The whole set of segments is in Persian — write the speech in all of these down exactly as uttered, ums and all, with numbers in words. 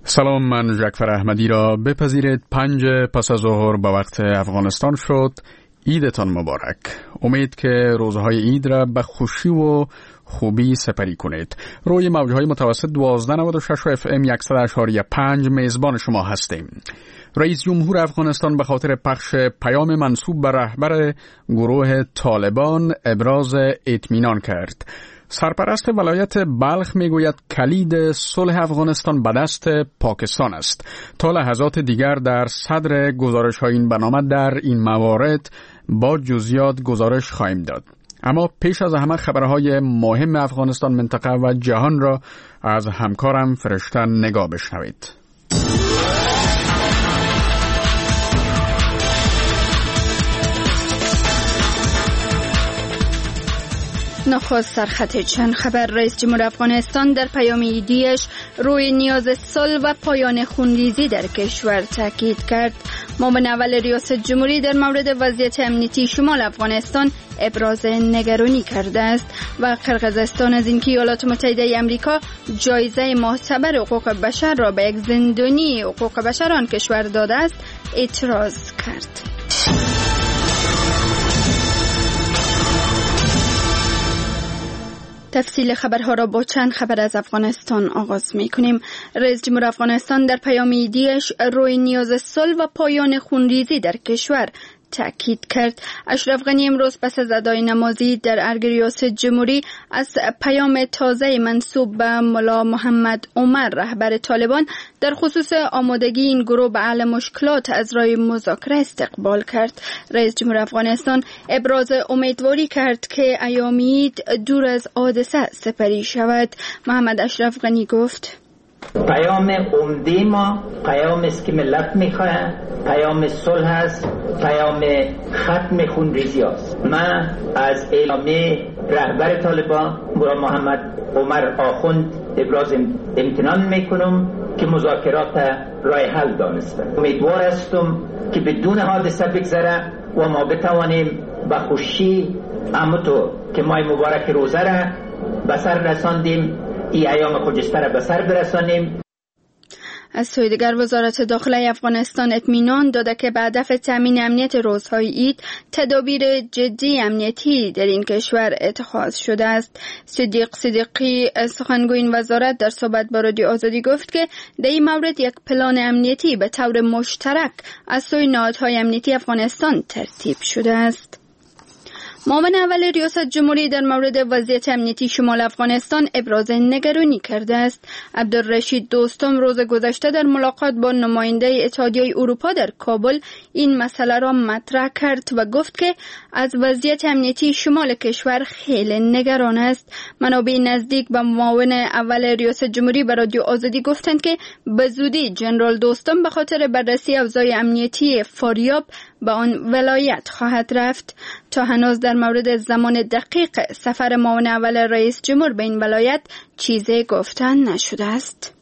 سلام، من جعفر احمدی را بپذیرید. پنج پس از ظهر به وقت افغانستان شد. عیدتان مبارک. امید که روزهای عید را به خوشی و خوبی سپری کنید. روی موجهای متوسط دوازده نود و شش و اف ام صد و اشاری پنج میزبان شما هستیم. رئیس جمهور افغانستان به خاطر پخش پیام منسوب به رهبر گروه طالبان ابراز اطمینان کرد. سرپرست ولایت بلخ میگوید کلید صلح افغانستان به دست پاکستان است. تا لحظات دیگر در صدر گزارش های این برنامه در این موارد با جزئیات گزارش خواهیم داد. اما پیش از همه خبرهای مهم افغانستان، منطقه و جهان را از همکارم فرشته نگاه بشنوید. نخست سرخط چند خبر. رئیس جمهور افغانستان در پیام عیدیش روی نیاز صلح و پایان خونریزی در کشور تاکید کرد. معاون اول ریاست جمهوری در مورد وضعیت امنیتی شمال افغانستان ابراز نگرانی کرده است و قرقیزستان از اینکه ایالات متحده آمریکا جایزه معتبر حقوق بشر را به یک زندانی حقوق بشر آن کشور داده است اعتراض کرد. تفصیل خبرها را با چند خبر از افغانستان آغاز می کنیم. رئیس جمهور افغانستان در پیام عیدیش روی نیاز صلح و پایان خونریزی در کشور تأکید کرد. اشرف غنی امروز پس از ادای نمازی در ارگ ریاست جمهوری از پیام تازه منسوب به ملا محمد عمر رهبر طالبان در خصوص آمادگی این گروه به حل مشکلات از راه مذاکره استقبال کرد. رئیس جمهور افغانستان ابراز امیدواری کرد که ایام عید دور از حادثه سپری شود. محمد اشرف غنی گفت: پیام عمده ما پیام است که ملت میخواه، پیام صلح است، پیام ختم خونریزی است. من از اعلامیه رهبر طالبان ملا محمد عمر آخوند ابراز امتنان میکنم که مذاکرات راه حل دانسته. امیدوار هستم که بدون حادثه بگذره و ما بتوانیم به خوشی همونطور که ماه مبارک روزه را به سر رساندیم ای ایام خجسته را به سر برسانیم. از سوی دیگر وزارت داخله افغانستان اطمینان داده که به هدف تامین امنیت روزهای عید تدابیر جدی امنیتی در این کشور اتخاذ شده است. صدیق صدیقی سخنگوی این وزارت در صحبت با رادیو آزادی گفت که در این مورد یک پلان امنیتی به طور مشترک از سوی نهادهای امنیتی افغانستان ترتیب شده است. معاون اول ریاست جمهوری در مورد وضعیت امنیتی شمال افغانستان ابراز نگرانی کرده است. عبدالرشید دوستم روز گذشته در ملاقات با نماینده اتحادیه اروپا در کابل این مسئله را مطرح کرد و گفت که از وضعیت امنیتی شمال کشور خیلی نگران است. منابع نزدیک به معاون اول ریاست جمهوری به رادیو آزادی گفتند که به زودی جنرال دوستم به خاطر بررسی اوضاع امنیتی فاریاب به آن ولایت خواهد رفت. تا هنوز در مورد زمان دقیق سفر معاون اول رئیس جمهور به این ولایت چیزی گفتن نشده است.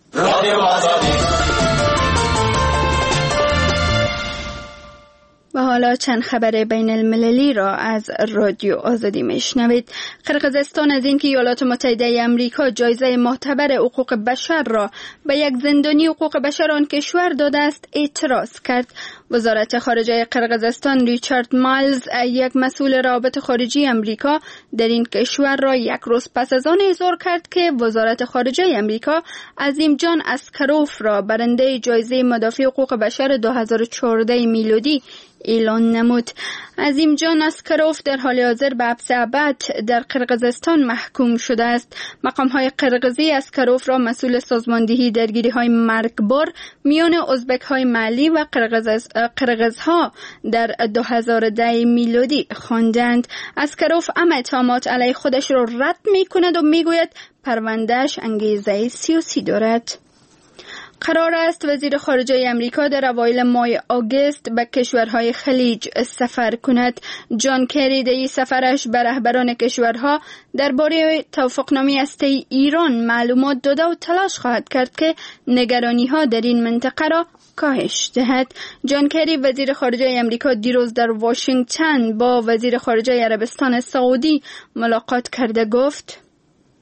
و حالا چند خبر بین المللی را از رادیو آزادی میشنوید. قرقیزستان از اینکه ایالات متحده آمریکا جایزه معتبر حقوق بشر را به یک زندانی حقوق بشر آن کشور داده است اعتراض کرد. وزارت خارجه قرقیزستان ریچارد مایلز، یک مسئول روابط خارجی آمریکا در این کشور را یک روز پس از آن اظهار کرد که وزارت خارجه آمریکا عظیم جان اسکروف را برنده جایزه مدافع حقوق بشر دو هزار و چهارده میلادی اعلان نمود. عظیم جان اسکروف در حال حاضر به حبس ابد در قرقیزستان محکوم شده است. مقام‌های قرقیزی اسکروف را مسئول سازماندهی درگیری‌های مرگبار میان ازبک‌های محلی و قرقیز قرقیزها در دو هزار و ده میلادی خواندند. اسکروف هم اتهامات علیه خودش را رد می‌کند و می‌گوید پروندهش انگیزه سیاسی دارد. قرار است وزیر خارجه امریکا در اوایل ماه آگوست به کشورهای خلیج سفر کند. جان کری در این سفرش به رهبران کشورها درباره توافقنامه هسته‌ای ایران معلومات داده و تلاش خواهد کرد که نگرانی‌ها در این منطقه را کاهش دهد. جان کری وزیر خارجه امریکا دیروز در واشنگتن با وزیر خارجه عربستان سعودی ملاقات کرده گفت: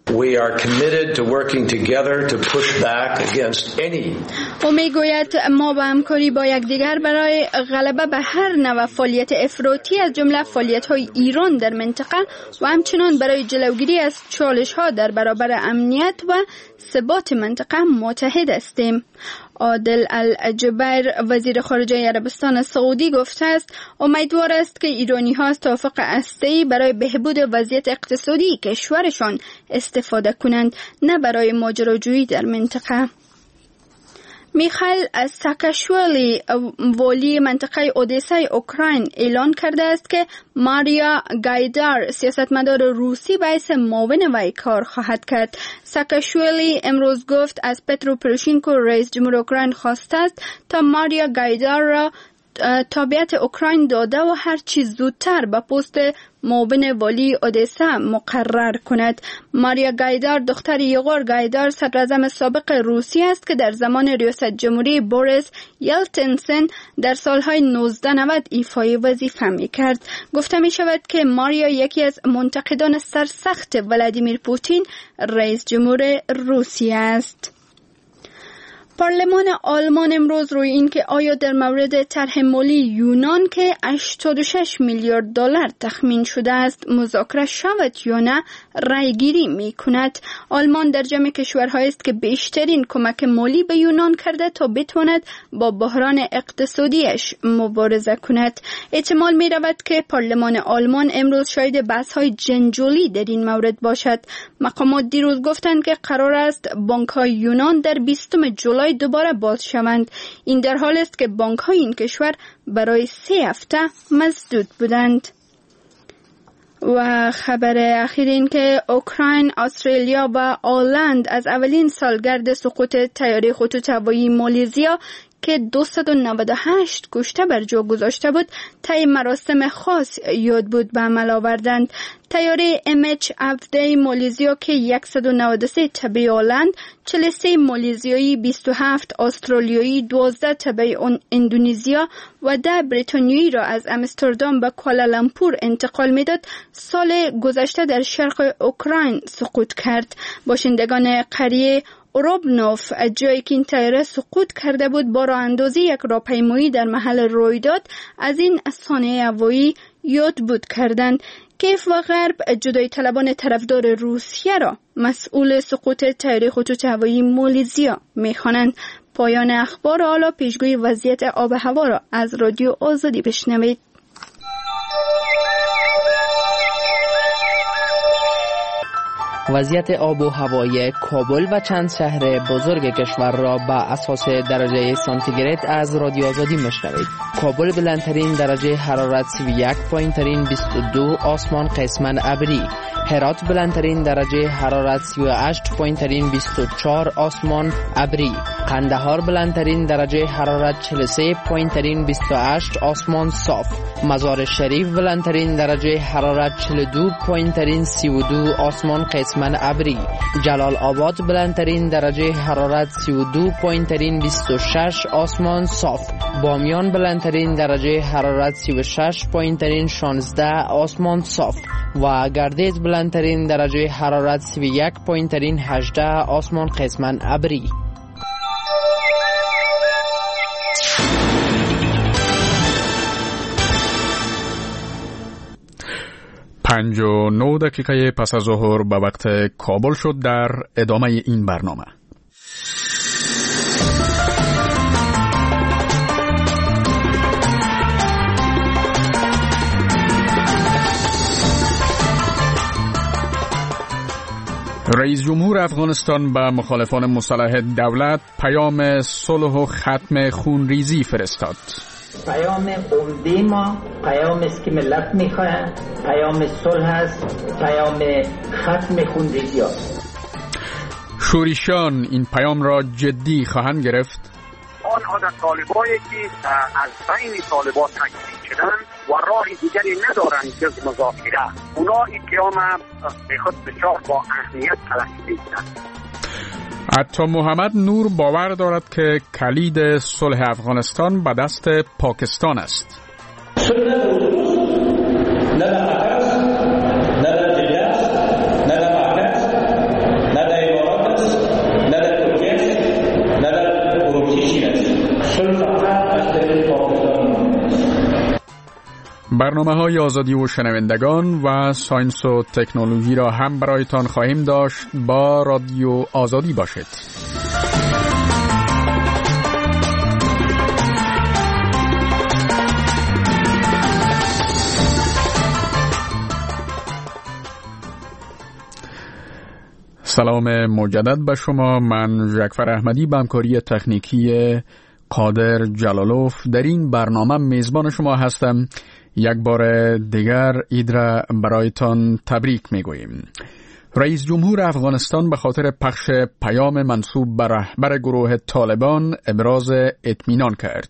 We are committed to working together to push back against any. او میگوید ما با همکاری با یکدیگر برای غلبه به هر نوع فعالیت افراطی از جمله فعالیت‌های ایران در منطقه و همچنین برای جلوگیری از چالش‌ها در برابر امنیت و ثبات منطقه متحد هستیم. عادل الجبیر وزیر خارجه عربستان سعودی گفته است امیدوار است که ایرانی‌ها از توافق هسته‌ای برای بهبود وضعیت اقتصادی کشورشان استفاده کنند، نه برای ماجراجویی در منطقه. میخائیل ساکاشویلی والی منطقه اودسای اوکراین اعلان کرده است که ماریا گایدار سیاستمدار روسی به حیث معاون وی کار خواهد کرد. ساکاشویلی امروز گفت از پترو پروشینکو رئیس جمهور اوکراین خواسته است تا ماریا گایدار را تابعیت اوکراین داده و هر چیز زودتر به پست معاون والی اودسا مقرر کند. ماریا گایدار دختر یگور گایدار صدراعظم سابق روسیه است که در زمان ریاست جمهوری بوریس یلتسن در سالهای نوزده نود ایفای وظیفه می‌کرد. گفته می شود که ماریا یکی از منتقدان سرسخت ولادیمیر پوتین رئیس جمهور روسیه است. پارلمان آلمان امروز روی این که آیا در مورد طرح مالی یونان که هشتاد و شش میلیارد دلار تخمین شده است مذاکره شود یا نه رای گیری می کند. آلمان در جمع کشورهایی است که بیشترین کمک مالی به یونان کرده تا بتواند با بحران اقتصادیش مبارزه کند. احتمال می رود که پارلمان آلمان امروز شاید بحث های جنجالی در این مورد باشد. مقامات دیروز گفتند که قرار است بانک های یونان در بیستم جولای دوباره باز شوند. این در حال است که بانک های این کشور برای سه هفته مسدود بودند. و خبر اخیر این که اوکراین، استرالیا و آلند از اولین سالگرد سقوط طیاره خطوط هوایی مالزیا که دویست و نود و هشت کشته بر جا گذاشته بود طی مراسم خاص یاد بود به عمل آوردند. طیاره ام اچ هفده مالزیا که صد و نود و سه تبع آلند، چهل و سه مالزیایی، بیست و هفت استرالیایی، دوازده تبع اندونزیا و ده بریتانیایی را از امستردام به کوالالامپور انتقال میداد، سال گذشته در شرق اوکراین سقوط کرد. باشندگان قریه روبنوف جایی که این طیاره سقوط کرده بود با راه اندازی یک راهپیمایی در محل رویداد از این صانعه هوایی یاد بود کردند. کیف و غرب جدای طلبان طرفدار روسیه را مسئول سقوط طیاره خطوط هوایی مالزیا می‌خوانند. پایان اخبار. حالا پیشگویی وضعیت آب و هوا را از رادیو آزادی بشنوید. وضعیت آب و هوای کابل و چند شهر بزرگ کشور را با اساس درجه سانتیگراد از رادیو آزادی میشنوید. کابل بلندترین درجه حرارت سی و یک پایینترین بیست و دو، آسمان قسماً ابری. هرات بلندترین درجه حرارت سی و هشت پایینترین بیست و چهار، آسمان ابری. قندهار بلندترین درجه حرارت چهل و سه پایینترین بیست و هشت، آسمان صاف. مزار شریف بلندترین درجه حرارت چهل و دو پایینترین سی و دو، آسمان قسماً ابری. جلال آباد بلندترین درجه حرارت سی و دو پایینترین بیست و شش، آسمان صاف. بامیان بلندترین درجه حرارت سی و شش پایینترین شانزده، آسمان صاف. و گردیز بلندترین درجه حرارت سی و یک پایینترین هجده، آسمان قسماً ابری. پنج و نه دقیقه پس از ظهر به وقت کابل شد. در ادامه این برنامه رئیس جمهور افغانستان به مخالفان مسلح دولت پیام صلح و ختم خونریزی فرستاد. پیام عمده ما پیام است که ملت میخواه، پیام صلح است، پیام ختم خونریزی است. شوریشان این پیام را جدی خواهند گرفت. آنها در طالبایی که از بین طالبان تکمیل شدن و راه دیگری ندارند جز مذاکره، اونا این پیام به خود بسیار با اهمیت تلقی می‌کنند. عطا محمد نور باور دارد که کلید صلح افغانستان به دست پاکستان است. برنامه‌های آزادی و شنوندگان و ساینس و تکنولوژی را هم برایتان خواهیم داشت. با رادیو آزادی باشید. سلام مجدد به شما. من جعفر احمدی به همکاری تکنیکی قادر جلالوف در این برنامه میزبان شما هستم. یک بار دیگر عید را برایتان تبریک میگوییم. رئیس جمهور افغانستان به خاطر پخش پیام منسوب به رهبر گروه طالبان ابراز اطمینان کرد.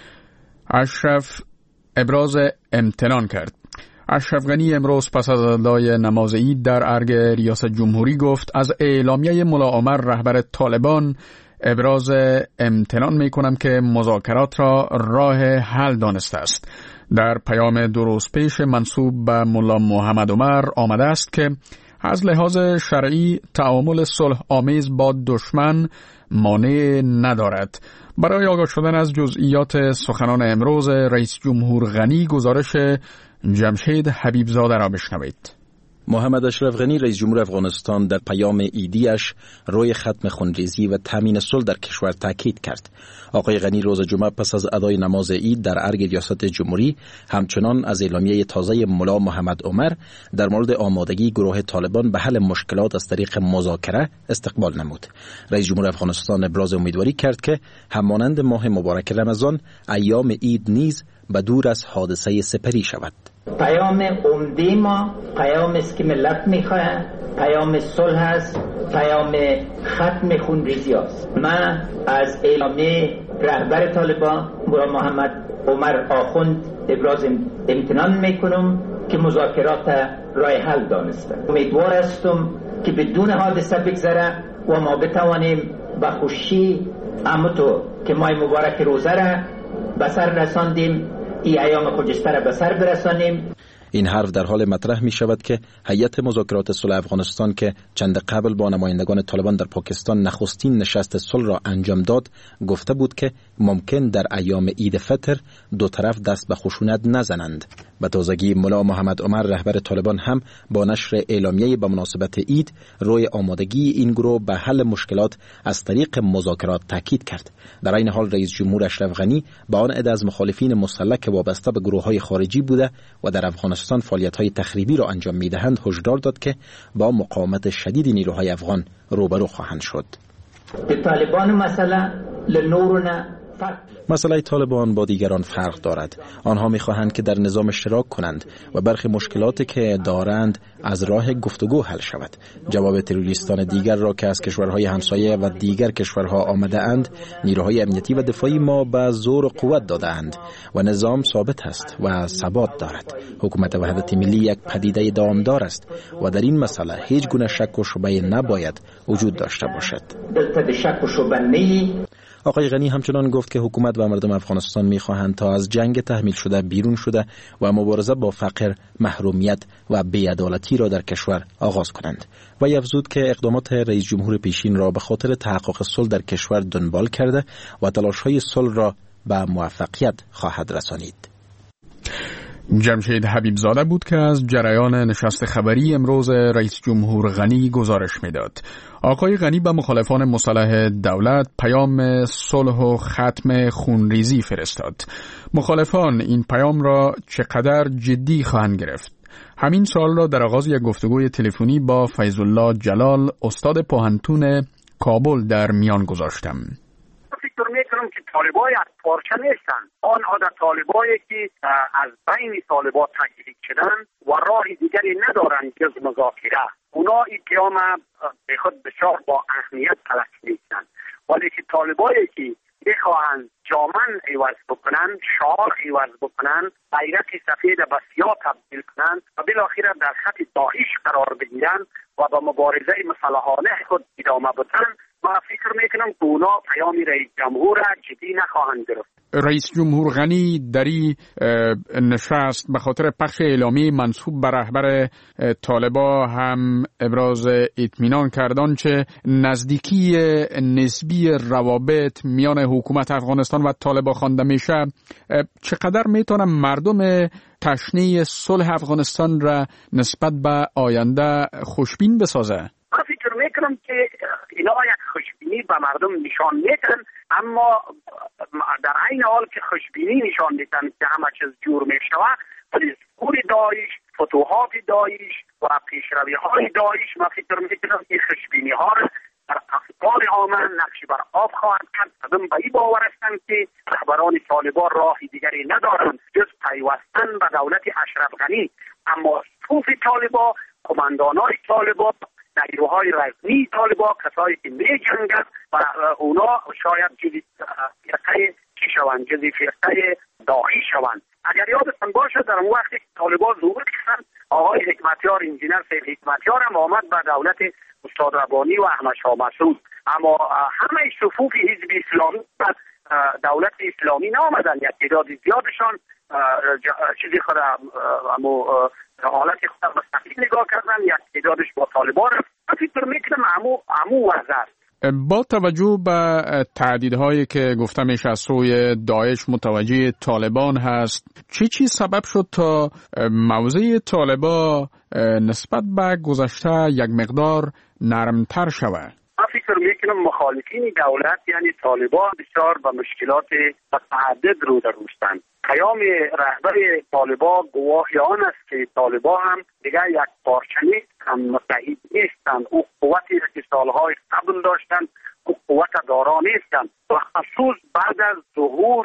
اشرف ابراز امتنان کرد. اشرف غنی امروز پس از ادای نماز عید در ارگ ریاست جمهوری گفت از اعلامیه ملا عمر رهبر طالبان ابراز امتنان می کنم که مذاکرات را راه حل دانسته است. در پیام دو روز پیش منسوب به ملا محمد عمر آمده است که از لحاظ شرعی تعامل صلح آمیز با دشمن مانع ندارد. برای آگاه شدن از جزئیات سخنان امروز رئیس جمهور غنی گزارش جمشید حبیبزاده را بشنوید. محمد اشرف غنی رئیس جمهور افغانستان در پیام عیدیش روی ختم خونریزی و تامین صلح در کشور تاکید کرد. آقای غنی روز جمعه پس از ادای نماز عید در ارگ ریاست جمهوری همچنان از اعلامیه تازه ملا محمد عمر در مورد آمادگی گروه طالبان به حل مشکلات از طریق مذاکره استقبال نمود. رئیس جمهور افغانستان ابراز امیدواری کرد که همانند ماه مبارک رمضان ایام عید نیز به دور از حادثه سپری شود. پیام عمده ما پیام است که ملت میخواه، پیام صلح است، پیام ختم خونریزی است. من از اعلامیه رهبر طالبان ملا محمد عمر آخوند ابراز امتنان میکنم که مذاکرات راه حل دانسته. امیدوار هستم که بدون حادثه بگذره و ما بتوانیم به خوشی امتو که ماه مبارک روزه را به سر رساندیم، ای ایام خجسته را به سر برسانیم. این حرف در حال مطرح می شود که هیئت مذاکرات صلح افغانستان که چند قبل با نمایندگان طالبان در پاکستان نخستین نشست صلح را انجام داد گفته بود که ممکن در ایام عید فطر دو طرف دست به خشونت نزنند. به تازگی ملا محمد عمر رهبر طالبان هم با نشر اعلامیه به مناسبت عید روی آمادگی این گروه به حل مشکلات از طریق مذاکرات تاکید کرد. در این حال رئیس جمهور اشرف غنی با آن عده از مخالفین مسلح که وابسته به گروه‌های خارجی بوده و در افغانستان فعالیت‌های تخریبی را انجام می‌دهند هشدار داد که با مقاومت شدید نیروهای افغان روبرو خواهند شد. طالبان مثلا لنورنا مسئله طالبان با دیگران فرق دارد. آنها می‌خواهند که در نظام اشتراک کنند و برخی مشکلاتی که دارند از راه گفتگو حل شود. جواب تروریستان دیگر را که از کشورهای همسایه و دیگر کشورها آمده اند، نیروهای امنیتی و دفاعی ما به زور و قوت دادند و نظام ثابت است و ثبات دارد. حکومت وحدت ملی یک پدیده دامدار است و در این مسئله هیچ گونه شک و شبهه نباید وجود داشته باشد. شک و شبهه نی. آقای غنی همچنان گفت که حکومت و مردم افغانستان می‌خواهند تا از جنگ تحمیل شده بیرون شده و مبارزه با فقر، محرومیت و بی‌عدالتی را در کشور آغاز کنند و افزود که اقدامات رئیس جمهور پیشین را به خاطر تحقق صلح در کشور دنبال کرده و تلاش‌های صلح را به موفقیت خواهد رسانید. جمشید حبیبزاده بود که از جریان نشست خبری امروز رئیس جمهور غنی گزارش میداد. آقای غنی به مخالفان مسلح دولت پیام صلح و ختم خونریزی فرستاد. مخالفان این پیام را چقدر جدی خواهند گرفت؟ همین سوال را در آغاز یک گفتگوی تلفنی با فیض الله جلال استاد پوهنتون کابل در میان گذاشتم. فکر میکنم که طالبای از پارچه نیستن. آنها در طالبایی که از بین طالبا تجدید شدن و راه دیگری ندارند جز مذاکره. اونا این پیام به خود بسیار با اهمیت تلقی میکنن، ولی که طالبایی که بخواهند جامن عوض بکنن، شعار عوض بکنن، بیرق سفید به سیاه تبدیل کنن و بالاخره در خط داعش قرار بگیرن و با مبارزه مسلحانه خود ادامه بدن، ما فکر فکر میکنم که اونا پیام رئیس جمهور جدی نخواهند گرفت. رئیس جمهور غنی در این نشست به خاطر پخش اعلامی منسوب به رهبر طالبا هم ابراز اطمینان کردند که نزدیکی نسبی روابط میان حکومت افغانستان و طالبا خوانده میشه. چقدر میتونه مردم تشنه صلح افغانستان را نسبت به آینده خوشبین بسازه؟ من فکر میکنم که اینا یک خوشبینی به مردم نشان میدن، اما در عین حال که خوشبینی نشان میدن که همه چیز جور میشوه، ولی ظهور داعش، فتوحات داعش و پیشروی های داعش، من فکر میکنم که خوشبینی ها در افکار عامه نقش بر آب خواهد کرد. مردم به این باور هستند که رهبران طالبان راهی دیگری ندارند جز پیوستن به دولت اشرف غنی، اما صفوف طالبان، کماندانان طالبان، نیروهای رسمی طالبان، کسایی که می جنگند و اونا شاید جزی فرقه چی شوند، جزی فرقه داعش شوند. اگر یادتان باشه در اون وقتی که طالبان ظهور کردند، آقای حکمتیار، انجینر سید حکمتیار هم آمد به دولت استاد ربانی و احمد شاه مسعود، اما همه صفوف حزب اسلامی و دولت اسلامی نآمدن. یک تعداد زیادشان چیزی خود اما حالت خود مستقل نگاه کردن، یک تعدادش با طالبان. من فکر میکنم عمو عمو وزر با توجه به تهدیدهایی که گفته میشه از سوی داعش متوجه طالبان هست، چی چی سبب شد تا موضع طالبان نسبت به گذشته یک مقدار نرمتر شود؟ من فکر میکنم مخالفین دولت یعنی طالبان بسیار به مشکلات متعدد رو در روستند. پیام رهبر طالبان گواهی آن است که طالبان هم دیگر یک پارچه نیست، هم متحد نیستند. او قوتی که سالهای قبل داشتند او قوت دارا نیستند و خصوص بعد از ظهور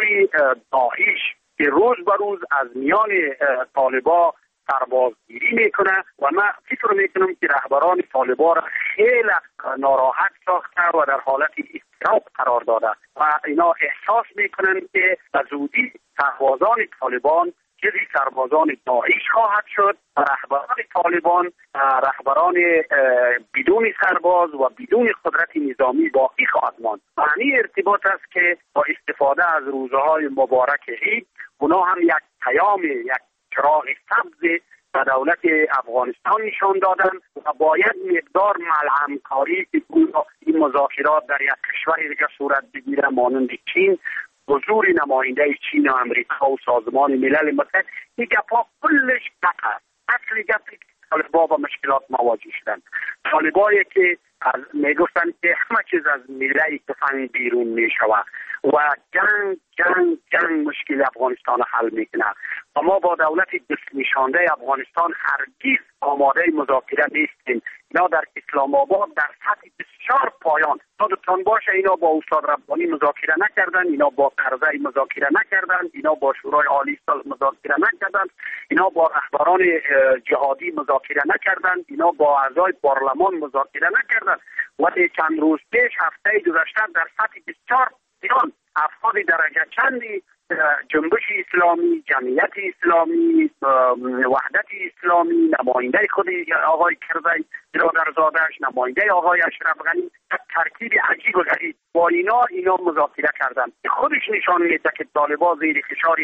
داعش که روز به روز از میان طالبان سربازگیری میکنه و من فکر میکنم که رهبران طالبان را خیلی ناراحت ساخته و در حالت اضطراب قرار داده و اینا احساس میکنن که به زودی سربازان طالبان جزی سربازان داعش خواهد شد و رهبران طالبان رهبران بدون سرباز و بدون قدرت نظامی باقی خواهد ماند. معنی ارتباط است که با استفاده از روزهای مبارک عید اونا هم یک پیام، یک چراغ سبز به دولت افغانستان نشان دادن و باید مقدار ملهم کاری که این مذاکرات در یک کشور دیگر صورت بگیره مانند چین، حضور نماینده چین و امریکا و سازمان ملل متحد، این گپا کلش گپ است. اصل گپی که طالبان با مشکلات مواجه شدن، طالبایی که میگفتن که همه چیز از میله تفنگ بیرون میشود و جنگ جنگ جنگ مشکل افغانستان حل میکنه. اما با دولت دست نشانده افغانستان هرگز آماده مذاکره نیستیم. اینا در اسلام آباد در سطح بسیار پایان، یادتان باشه اینا با استاد ربانی مذاکره نکردن، اینا با کرزی مذاکره نکردن، اینا با شورای عالی صلح مذاکره نکردن، اینا با رهبران جهادی مذاکره نکردن، اینا با اعضای پارلمان مذاکره نکردن. ولی چند روز پیش هفته گذشته در سطح بسیار پایان افراد درجه چندی جنبش اسلامی، جمعیت اسلامی، وحدت اسلامی، نماینده خود آقای کرزی برادرزاده‌اش، نماینده آقای اشرف غنی، ترکیب عجیب و غریب با اینا اینا مذاکره کردن. خودش نشان میده که طالبان زیر فشار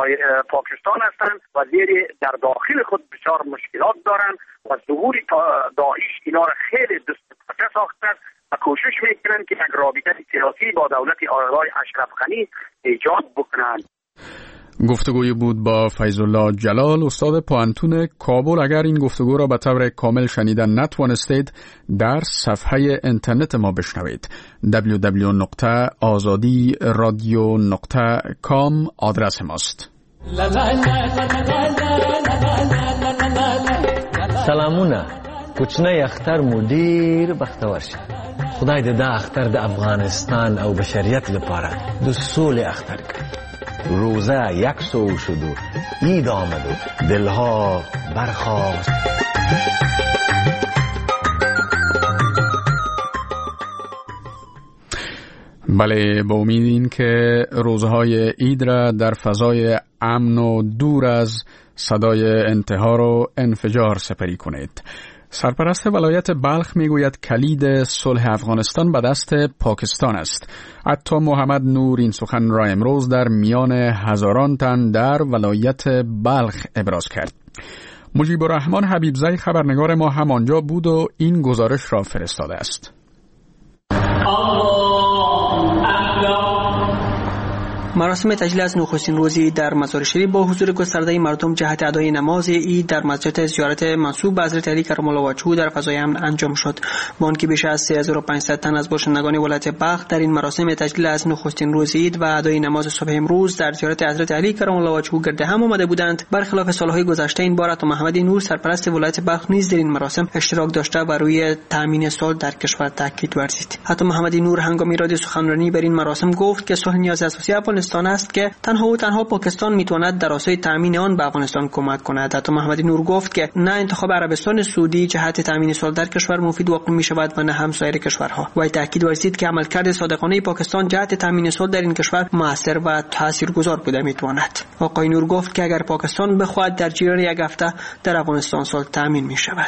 پاکستان هستند و زیر در داخل خود بسیار مشکلات دارند و ظهور داعش اینا را خیلی دست پاچه ساخته و کوشش میکنن که یک رابطه سیاسی با دولت آقای اشرف غنی ایجاد بکنند. گفتگوی بود با فیض الله جلال، استاد پوانتون کابل. اگر این گفتگو را به طور کامل شنیدن نتوانستید، در صفحه اینترنت ما بشنوید. دبلیو دبلیو دبلیو نقطه آزادی رادیو نقطه کام آدرس ماست. سلامونه. کوچنی اختر مدیر بختور شه. خدای دې دا اختر د افغانستان او بشریت لپاره د سولې اختر کړي. روزه یک سو شد و عید آمد و دلها برخاست. بله، با امید این که روزهای عید را در فضای امن و دور از صدای انتحار و انفجار سپری کنید. سرپرست ولایت بلخ میگوید کلید صلح افغانستان به دست پاکستان است. عطا محمد نور این سخن را امروز در میان هزاران تن در ولایت بلخ ابراز کرد. مجیب الرحمن حبیبزی خبرنگار ما همانجا بود و این گزارش را فرستاده است. مراسم تجلیل از نخستین روزی در مزار شریف با حضور گسترده مردم جهت ادای نماز عید در مسجد زیارت منسوب به حضرت علی کرم الله وجهه در فضای امن انجام شد. با آنکه بیش از سه هزار و پانصد تن از باشندگان ولایت بلخ در این مراسم تجلیل از نخستین روز عید و ادای نماز صبح امروز در زیارت حضرت علی کرم الله وجهه گرد هم آمده بودند، برخلاف سالهای گذشته این بار عطا محمد نور سرپرست ولایت بلخ نیز در این مراسم اشتراک داشته و روی تامین صلح در کشور تاکید ورزید. عطا محمد نور هنگام ایراد سخنرانی بر این مراسم گفت که صلح نیاز اساسی افغانستان است که تنها و تنها پاکستان میتواند در راستای تامین آن به افغانستان کمک کند. عطا محمد نور گفت که نه انتخاب عربستان سعودی جهت تامین صلح در کشور مفید واقع می شود و نه هم سایر کشورها. و تاکید ورزید که عملکرد صادقانه پاکستان جهت تامین صلح در این کشور موثر و تاثیرگذار بوده میتواند. آقای نور گفت که اگر پاکستان بخواهد در جریان یک هفته در افغانستان صلح تامین می شود.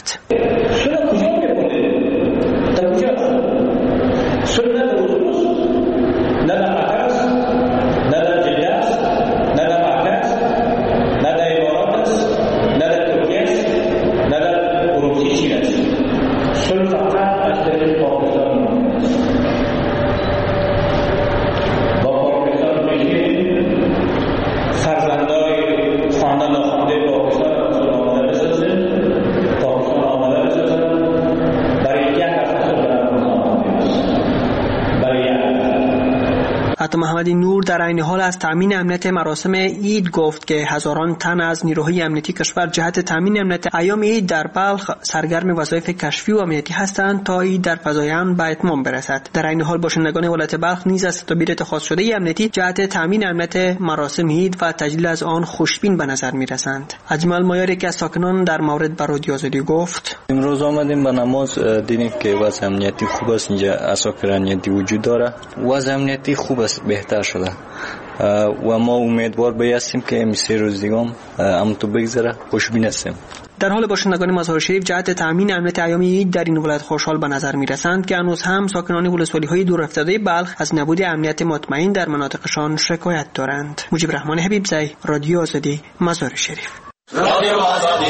عطا محمد نور در عین حال از تامین امنیت مراسم عید گفت که هزاران تن از نیروهای امنیتی کشور جهت تامین امنیت ایام عید در بلخ سرگرم وظایف کشفی و امنیتی هستند تا عید در فضای امن به اتمام برسد. در عین حال باشندگان ولایت بلخ نیز از تدابیر اتخاذ شده امنیتی جهت تامین امنیت مراسم عید و تجلیل از آن خوشبین به نظر می‌رسند. اجمل مایاری که از ساکنان در مورد به رادیو آزادی گفت: امروز آمدیم به نماز، دیدیم که وضع امنیتی خوب است، اینجا اساکر امنیتی وجود داره، وضع امنیتی خوب است، بهتر شده و ما امیدوار بایستیم که این سه روز دیگه هم تو بگذره، خوشبین هستیم. در حال باشندگان مزار شریف جهت تامین امنیت ایام عید در این ولایت خوشحال به نظر می‌رسند که هنوز هم ساکنان ولسوالی‌های دور افتاده بلخ از نبود امنیت مطمئن در مناطقشان شکایت دارند. مجیب الرحمن حبیبزی، رادیو آزادی، مزار شریف. رادیو آزادی.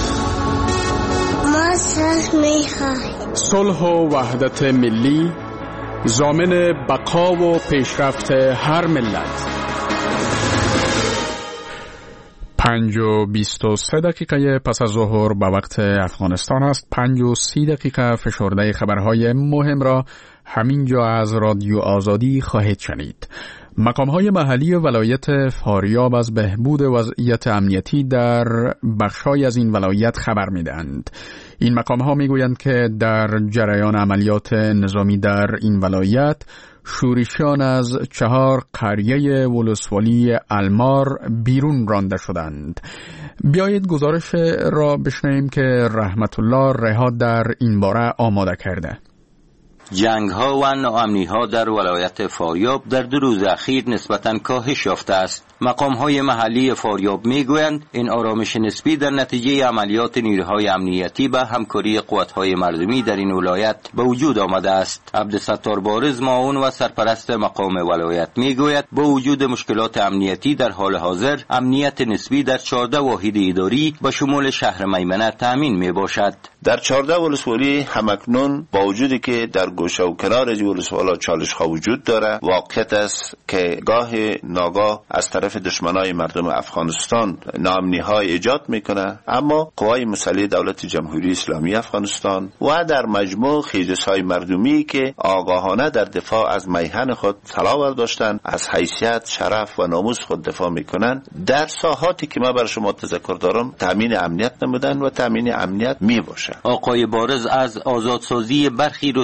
ما صلح می‌خواهیم. صلح و وحدت ملی ضامن بقا و پیشرفت هر ملت. پنج و بیست و سه دقیقه پس از ظهر به وقت افغانستان است. پنج و سی دقیقه فشرده خبرهای مهم را همینجا از رادیو آزادی خواهید شنید. مقام‌های محلی ولایت فاریاب از بهبود وضعیت امنیتی در بخش‌های از این ولایت خبر می‌دهند. این مقام‌ها می‌گویند که در جریان عملیات نظامی در این ولایت شورشیان از چهار قریه ولسوالی المار بیرون رانده شدند. بیایید گزارش را بشنویم که رحمت الله رها در این باره آماده کرده. جنگ ها و ناامنی ها در ولایت فاریاب در دو روز اخیر نسبتاً کاهش یافته است. مقام های محلی فاریاب میگویند این آرامش نسبی در نتیجه عملیات نیروهای امنیتی به همکاری قوات های مردمی در این ولایت به وجود آمده است. عبدالستار بارز معاون و سرپرست مقام ولایت میگوید با وجود مشکلات امنیتی در حال حاضر امنیت نسبی در چهارده واحد اداری به شمول شهر میمنه تامین می باشد. در چهارده ولسوالی همکنون با وجودی که در گوشه و کنار از ولسوالا چالش ها وجود داره، واقعیت است که گاه ناگاه از طرف دشمنای مردم افغانستان ناامنی های ایجاد میکنه، اما قوای مسلح دولت جمهوری اسلامی افغانستان و در مجموع خیزش های مردمی که آگاهانه در دفاع از میهن خود صلاح برداشتن، از حیثیت، شرف و ناموس خود دفاع میکنن، در ساحاتی که ما بر شما تذکر دارم تامین امنیت نمودن و تامین امنیت می باشه. آقای بارز از آزادسازی برخی روستاهای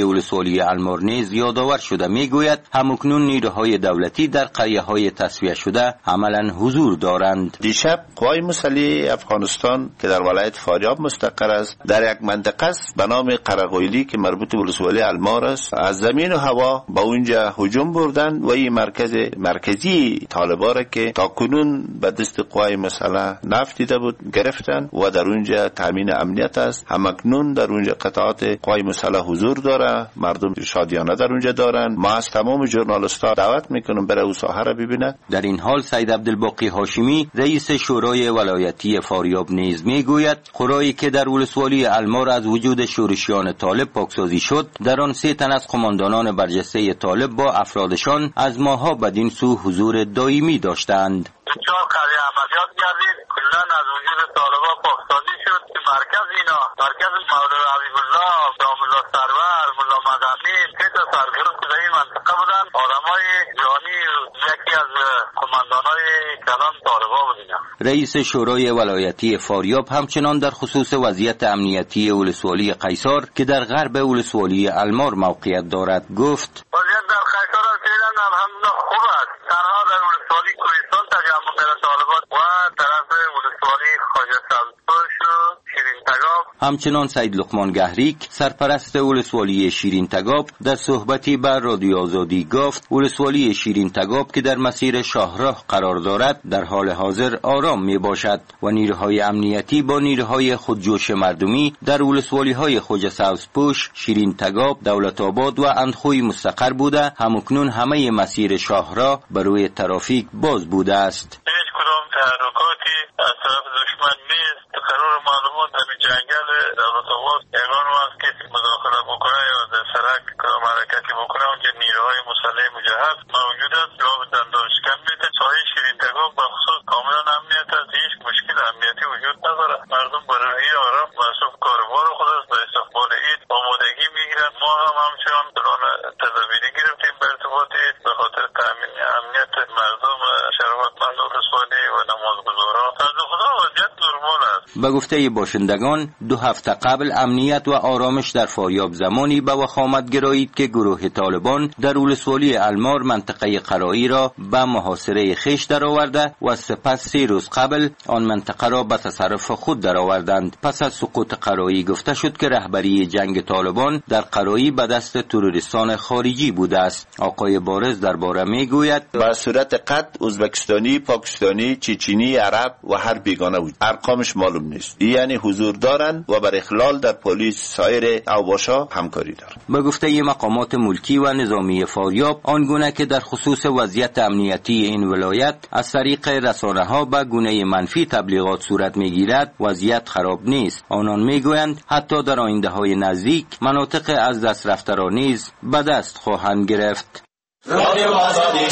امنیتی ولسوالی المار نیز یادآور شده. میگوید همکنون نیروهای دولتی در قریه‌های تصفیه شده عملاً حضور دارند. دیشب قوای مسلح افغانستان که در ولایت فاریاب مستقر است در یک منطقه است به نام قرقویلی که مربوط به ولسوالی المار است، از زمین و هوا با اونجا هجوم بردند و این مرکز مرکزی طالبان را که تا کنون به دست قوای مسلح نفت دیده بود گرفتن و در اونجا تامین امنیت است. همکنون در اونجا قطعات قوای مسلح حضور داره، مردم شادیانه در اونجا دارن. ما از تمام ژورنالیست‌ها دعوت میکنم برای اون ساحه را ببینه. در این حال سید عبدالباقی هاشمی رئیس شورای ولایتی فاریاب نیز میگوید خورایی که در ولسوالی المار از وجود شورشیان طالب پاکسازی شد، در آن سه تن از قماندانان برجسته طالب با افرادشان از ماها بدین سو حضور دائمی داشتند. چهار قریه عملیات کردید، کلا از وجود طالبان پاکسازی شد. مرکز اینا مرکز مولوی حبیب الله، داملا سرور، ملا مدنی، سه تا سرگرم که در این منطقه بودن، آدمای جانی یکی از قماندانای کلان طالبان بودن. رئیس شورای ولایتی فاریاب همچنان در خصوص وضعیت امنیتی ولسوالی قیصار که در غرب ولسوالی المار موقعیت دارد گفت: وضعیت در قیصار فعلا الحمدلله خوب است. تنها در ولسوالی کوهستان تجمع کرده طالبان و طرف ولسوالی خواجه سبزپوش و شیرین تگاب. همچنان سید لقمان گهریک سرپرست ولسوالی شیرین تگاب در صحبتی بر رادیو آزادی گفت ولسوالی شیرین تگاب که در مسیر شاهراه قرار دارد در حال حاضر آرام می باشد و نیروهای امنیتی با نیروهای خودجوش مردمی در ولسوالی های خواجه سبزپوش، شیرین تگاب، دولت آباد و اندخوی مستقر بوده. همکنون همه مسیر شاهراه بر روی ترافیک باز بوده است. هیچ کدام تحرکاتی از طرف دشمن نیست. قرار معلومات همین جنگل دولت آباد یگان وقت که مداخله بکنه یا در سرک کدام حرکتی بکنه اونجا نیروهای مسلح مجهز موجود است. جواب دندان شکن میده. ساحه شیرین تگاب بخصوص کاملا امنیت است. هیچ مشکل امنیتی وجود نداره. مردم برای آرام مصروف کاروبار خود است. به استقبال عید آمادگی میگیرند. ما هم همچنان پلان تدابیری گرفتیم به ارتباط عید به خاطر تامین امنیت مردم شرفتمند ولسوالی و نمازگزاران. از خدا وضعیت نرمال است. به گفته باشندگان دو هفته قبل امنیت و آرامش در فاریاب زمانی به وخامت گرایید که گروه طالبان در ولسوالی المار منطقه قرایی را به محاصره خویش درآورده و سپس سه روز قبل آن منطقه را به تصرف خود درآوردند. پس از سقوط قرایی گفته شد که رهبری جنگ طالبان در قرایی به دست تروریستان خارجی بوده است. آقای بارز درباره میگوید به صورت قطع ازبکستانی، پاکستانی، چچنی، عرب و هر بیگانه بود. ارقامش معلوم نیست. یعنی حضور دارند و بر اخلال در پلیس سایر اوباشا همکاری دارند. به گفته مقامات ملکی و نظامی فاریاب آنگونه که در خصوص وضعیت امنیتی این ولایت از طریق رسانه‌ها به گونه منفی تبلیغات صورت میگیرد، وضعیت خراب نیست. آنان میگویند حتی در آینده‌های نزدیک مناطق از دست رفته را نیز به دست خواهند گرفت. رادیو آزادی.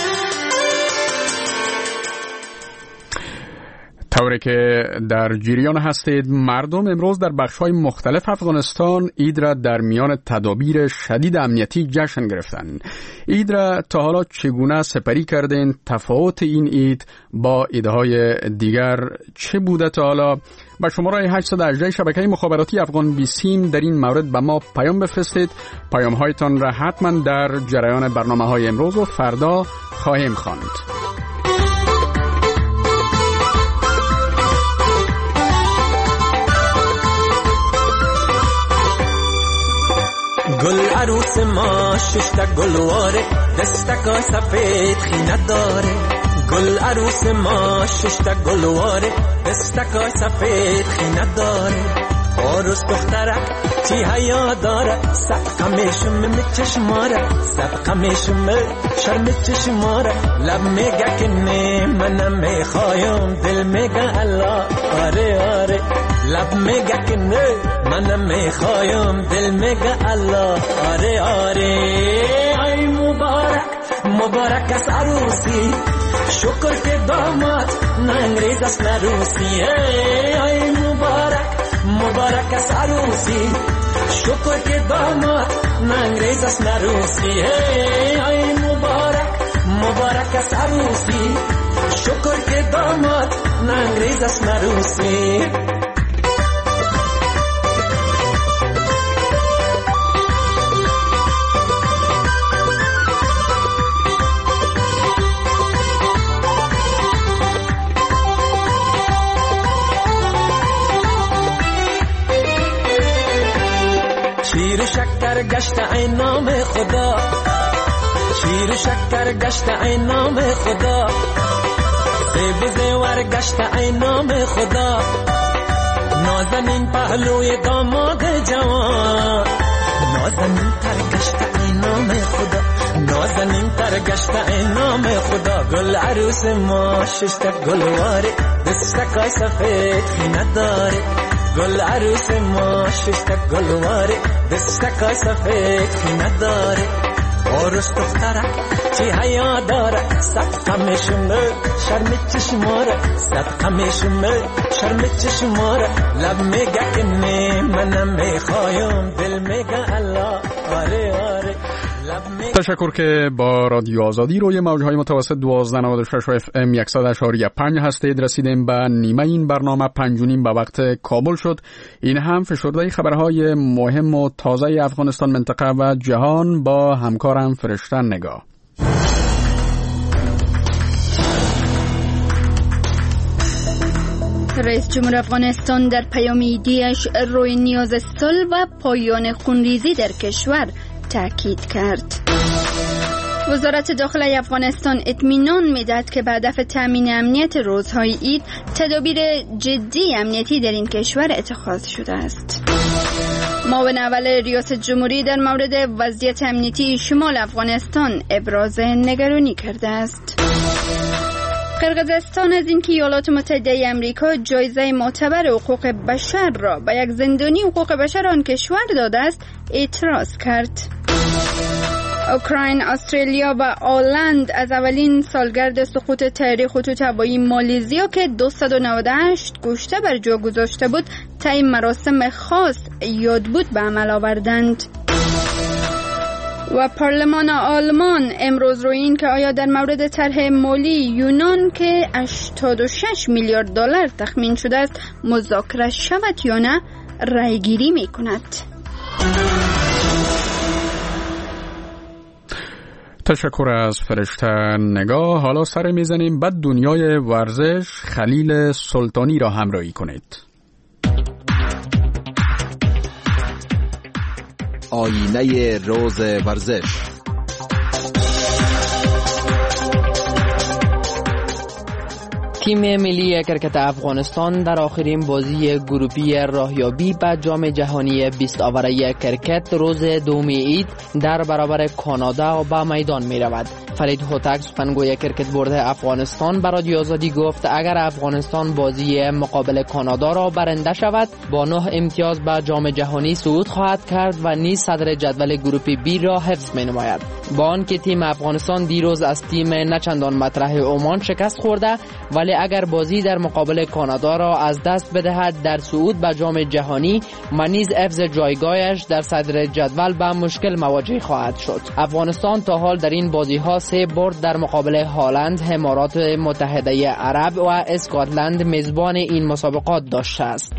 طوری که در جریان هستید، مردم امروز در بخش‌های مختلف افغانستان عید را در میان تدابیر شدید امنیتی جشن گرفتند. عید را تا حالا چگونه سپری کردین؟ تفاوت این عید با عیدهای دیگر چه بوده تا حالا؟ با شماره هشت یک هشت شبکه مخابراتی افغان بیسیم در این مورد به ما پیام بفرستید. پیام هایتان را حتما در جریان برنامه‌های امروز و فردا خواهیم خواند. گل عروس ما ششتا گلواره دستکای سفید خینه داره. گل عروس ما ششتا گلواره دستکای سفید خینه داره. عروس دختره چی حیا داره صدقه میشم چشماره صدقه میشم شرم چشماره. لب میگه که نه منم میخوایم دل میگه الله آره آره. لب میگه که نه منم میخوایم دل میگه الله آره آره. ای مبارک مبارک از عروسی شکر که داماد نه انگریز است نه روسی. ای مبارک مبارک از عروسی شکر که داماد نه انگریز است نه روسی. ای مبارک مبارک از عروسی شکر که داماد نه انگریز است نه روسی. شکر گشت ای نام خدا، شیر و شکر گشت ای نام خدا، زیب زیور گشت ای نام خدا، نازنین پهلوی داماد جوان، نازنین تر گشت ای نام خدا، نازنین تر گشت ای نام خدا. گل عروس ما ششتا گلواره، دستکای سفید خینه داره، گل عروس ما ششتا گلواره، دستکای سفید خینه داره. آرش دختره چی حیا داره، صدقه میشمه شرم چشماره، صدقه میشمه شرم چشماره. لب میگه که نه منم میخوایم، دل میگه الله آره آره. تشکر که با رادیو آزادی روی موجهای متوسط دوازده نود و شش و اف ام صد اشاری پنج هستید. رسیدیم به نیمه این برنامه. پنج و نیم به وقت کابل شد. این هم فشرده خبرهای مهم و تازه افغانستان، منطقه و جهان با همکارم فرشته نگاه. رئیس جمهور افغانستان در پیام عیدیش روی نیاز صلح و پایان خونریزی در کشور تاکید کرد. وزارت داخلی افغانستان اطمینان می‌دهد که به هدف تامین امنیت روزهای عید تدابیر جدی امنیتی در این کشور اتخاذ شده است. معاون اول ریاست جمهوری در مورد وضعیت امنیتی شمال افغانستان ابراز نگرانی کرده است. قرقیزستان از اینکه ایالات متحده آمریکا جایزه معتبر حقوق بشر را به یک زندانی حقوق بشر آن کشور داده است اعتراض کرد. اوکراین، استرالیا و آلند از اولین سالگرد سقوط طیاره خطوط هوایی مالزیا که دویست و نود و هشت گوشته بر جا گذاشته بود طی مراسم خاص یادبود به عمل آوردند. و پارلمان آلمان امروز روی این که آیا در مورد طرح مالی یونان که هشتاد و شش میلیارد دلار تخمین شده است مذاکره شود یا نه رای گیری می کند. تشکر از فرشته نگاه. حالا سر میزنیم بعد دنیای ورزش. خلیل سلطانی را همراهی کنید. آینه روز ورزش. تیم ملی کرکت افغانستان در آخرین بازی گروپی راهیابی به جام جهانی بیست آوره کرکت روز دوم عید در برابر کانادا به میدان می رود. فرید هوتک سخنگوی کرکت بورد افغانستان به رادیو آزادی گفت اگر افغانستان بازی مقابل کانادا را برنده شود با نه امتیاز به جام جهانی صعود خواهد کرد و نیز صدر جدول گروپ بی را حفظ می نماید. با آنکه تیم افغانستان دیروز از تیم نچندان مطرح عمان شکست خورده، ولی اگر بازی در مقابل کانادا را از دست بدهد در صعود به جام جهانی و نیز حفظ جایگاهش در صدر جدول به مشکل مواجه خواهد شد. افغانستان تا حال در این بازی ها سه برد در مقابل هلند، امارات متحده عرب و اسکاتلند میزبان این مسابقات داشته است.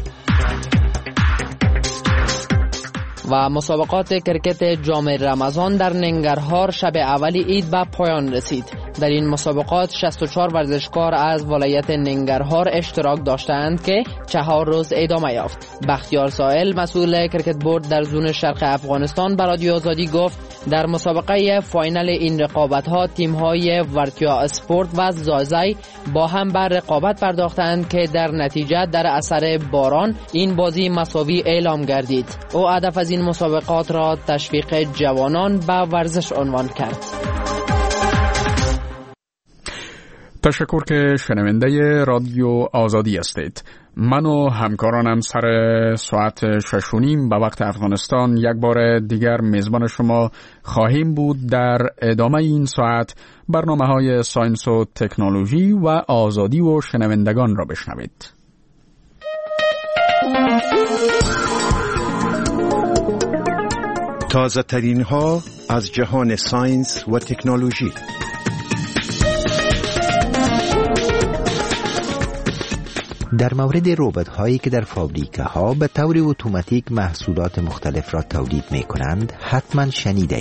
و مسابقات کرکت جام رمضان در ننگرهار شب اول عید به پایان رسید. در این مسابقات شصت و چهار ورزشکار از ولایت ننگرهار اشتراک داشتند که چهار روز ادامه یافت. بختیار سائل مسئول کرکت بورد در زون شرق افغانستان به رادیو آزادی گفت در مسابقه فاینال این رقابت‌ها تیم‌های ورتیا اسپورت و زازای با هم بر رقابت پرداختند که در نتیجه در اثر باران این بازی مساوی اعلام گردید. او هدف از این مسابقات را تشویق جوانان به ورزش عنوان کرد. تشکر که شنونده رادیو آزادی هستید. من و همکارانم سر ساعت شش و نیم به وقت افغانستان یک بار دیگر میزبان شما خواهیم بود در ادامه این ساعت. برنامه های ساینس و تکنولوژی و آزادی و شنوندگان را بشنوید. تازه ترین ها از جهان ساینس و تکنولوژی. در مورد ربات هایی که در فابریکه ها به طور اتوماتیک محصولات مختلف را تولید می کنند حتما شنیده اید.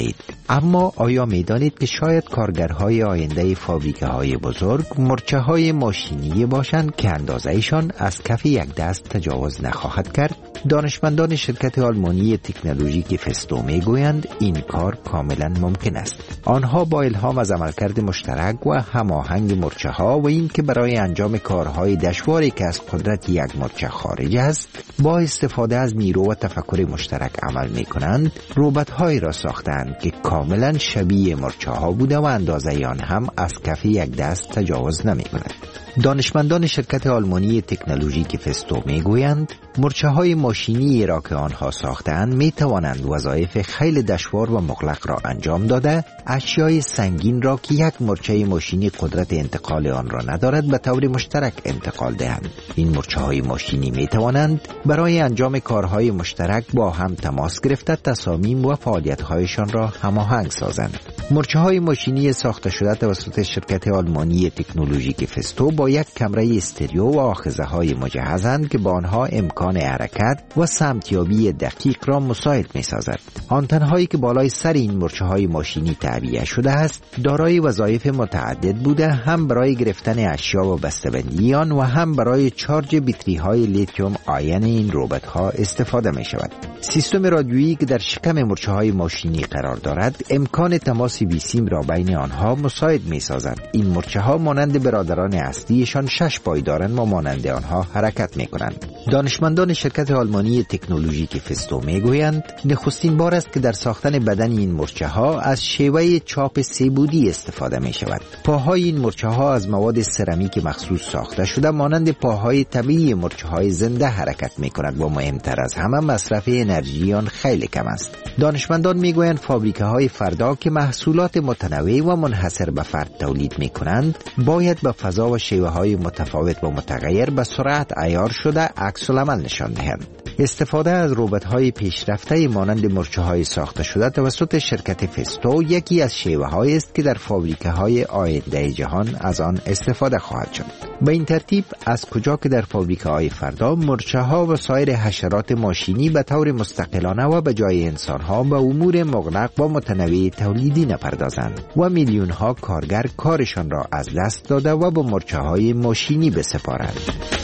اما آیا میدانید که شاید کارگرهای آینده فابریکه‌های بزرگ مورچه‌های ماشینی باشند که اندازه‌شان از کف یک دست تجاوز نخواهد کرد؟ دانشمندان شرکت آلمانی تکنولوژیک فستو میگویند این کار کاملا ممکن است. آنها با الهام از عملکرد مشترک و هماهنگ مورچه‌ها و این که برای انجام کارهای دشواری که از قدرت یک مورچه خارج است، با استفاده از نیرو و تفکر مشترک عمل می‌کنند، ربات‌هایی را ساختند که کاملا شبیه مورچه‌ها بوده و اندازه آن هم از کف یک دست تجاوز نمی‌کند. دانشمندان شرکت آلمانی تکنولوژیک فستو میگویند مورچه‌های ماشینی را که آنها ساختند می توانند وظایف خیلی دشوار و مغلق را انجام داده، اشیای سنگین را که یک مورچه ماشینی قدرت انتقال آن را ندارد به طور مشترک انتقال دهند. این مورچه‌های ماشینی می توانند برای انجام کارهای مشترک با هم تماس گرفته تصامیم و فعالیت‌هایشان را هماهنگ سازند. مورچه‌های ماشینی ساخته شده توسط شرکت آلمانی تکنولوژیک فستو با یک کمره استریو و آخذه‌های مجهزند که با آنها امکان حرکت و سمتیابی دقیق را مساعد می‌سازد. آنتن‌هایی که بالای سر این مورچه‌های ماشینی تعبیه شده است، دارای وظایف متعدد بوده، هم برای گرفتن اشیا و بسته‌بندی آن و هم برای چارج بطری‌های لیتیوم آین این ربات‌ها استفاده می‌شود. سیستم رادیویی که در شکم مورچه‌های ماشینی قرار دارد، امکان تماس بیسیم را بین آنها مساعد می‌سازد. این مورچه‌ها مانند برادران اصلیشان شش پای دارند و مانند آنها حرکت می‌کنند. دانشمندان شرکت آلمانی تکنولوژیک فستو میگویند نخستین بار است که در ساختن بدن این مورچه‌ها از شیوه چاپ سه بعدی استفاده می‌شود. پاهای این مورچه‌ها از مواد سرامیک مخصوص ساخته شده مانند پاهای طبیعی مورچه‌های زنده حرکت می‌کند و مهمتر از همه مصرف انرژی آن خیلی کم است. دانشمندان میگویند فابریکه‌های فردا که محصولات متنوع و منحصر به فرد تولید می‌کنند، باید به فضا و شیوه‌های متفاوت و متغیر به سرعت عیار شده عکس العمل نشان دهند. استفاده از ربات‌های پیشرفته مانند مورچه‌های ساخته شده توسط شرکت فستو یکی از شیوه‌هایی است که در فابریکه‌های آینده جهان از آن استفاده خواهد شد. به این ترتیب از کجا که در فابریکه‌های فردا مورچه‌ها و سایر حشرات ماشینی به طور مستقلانه و به جای انسان‌ها به امور مغلق و متنوع تولیدی نپردازند و میلیون‌ها کارگر کارشان را از دست داده و به مورچه‌های ماشینی بسپارند.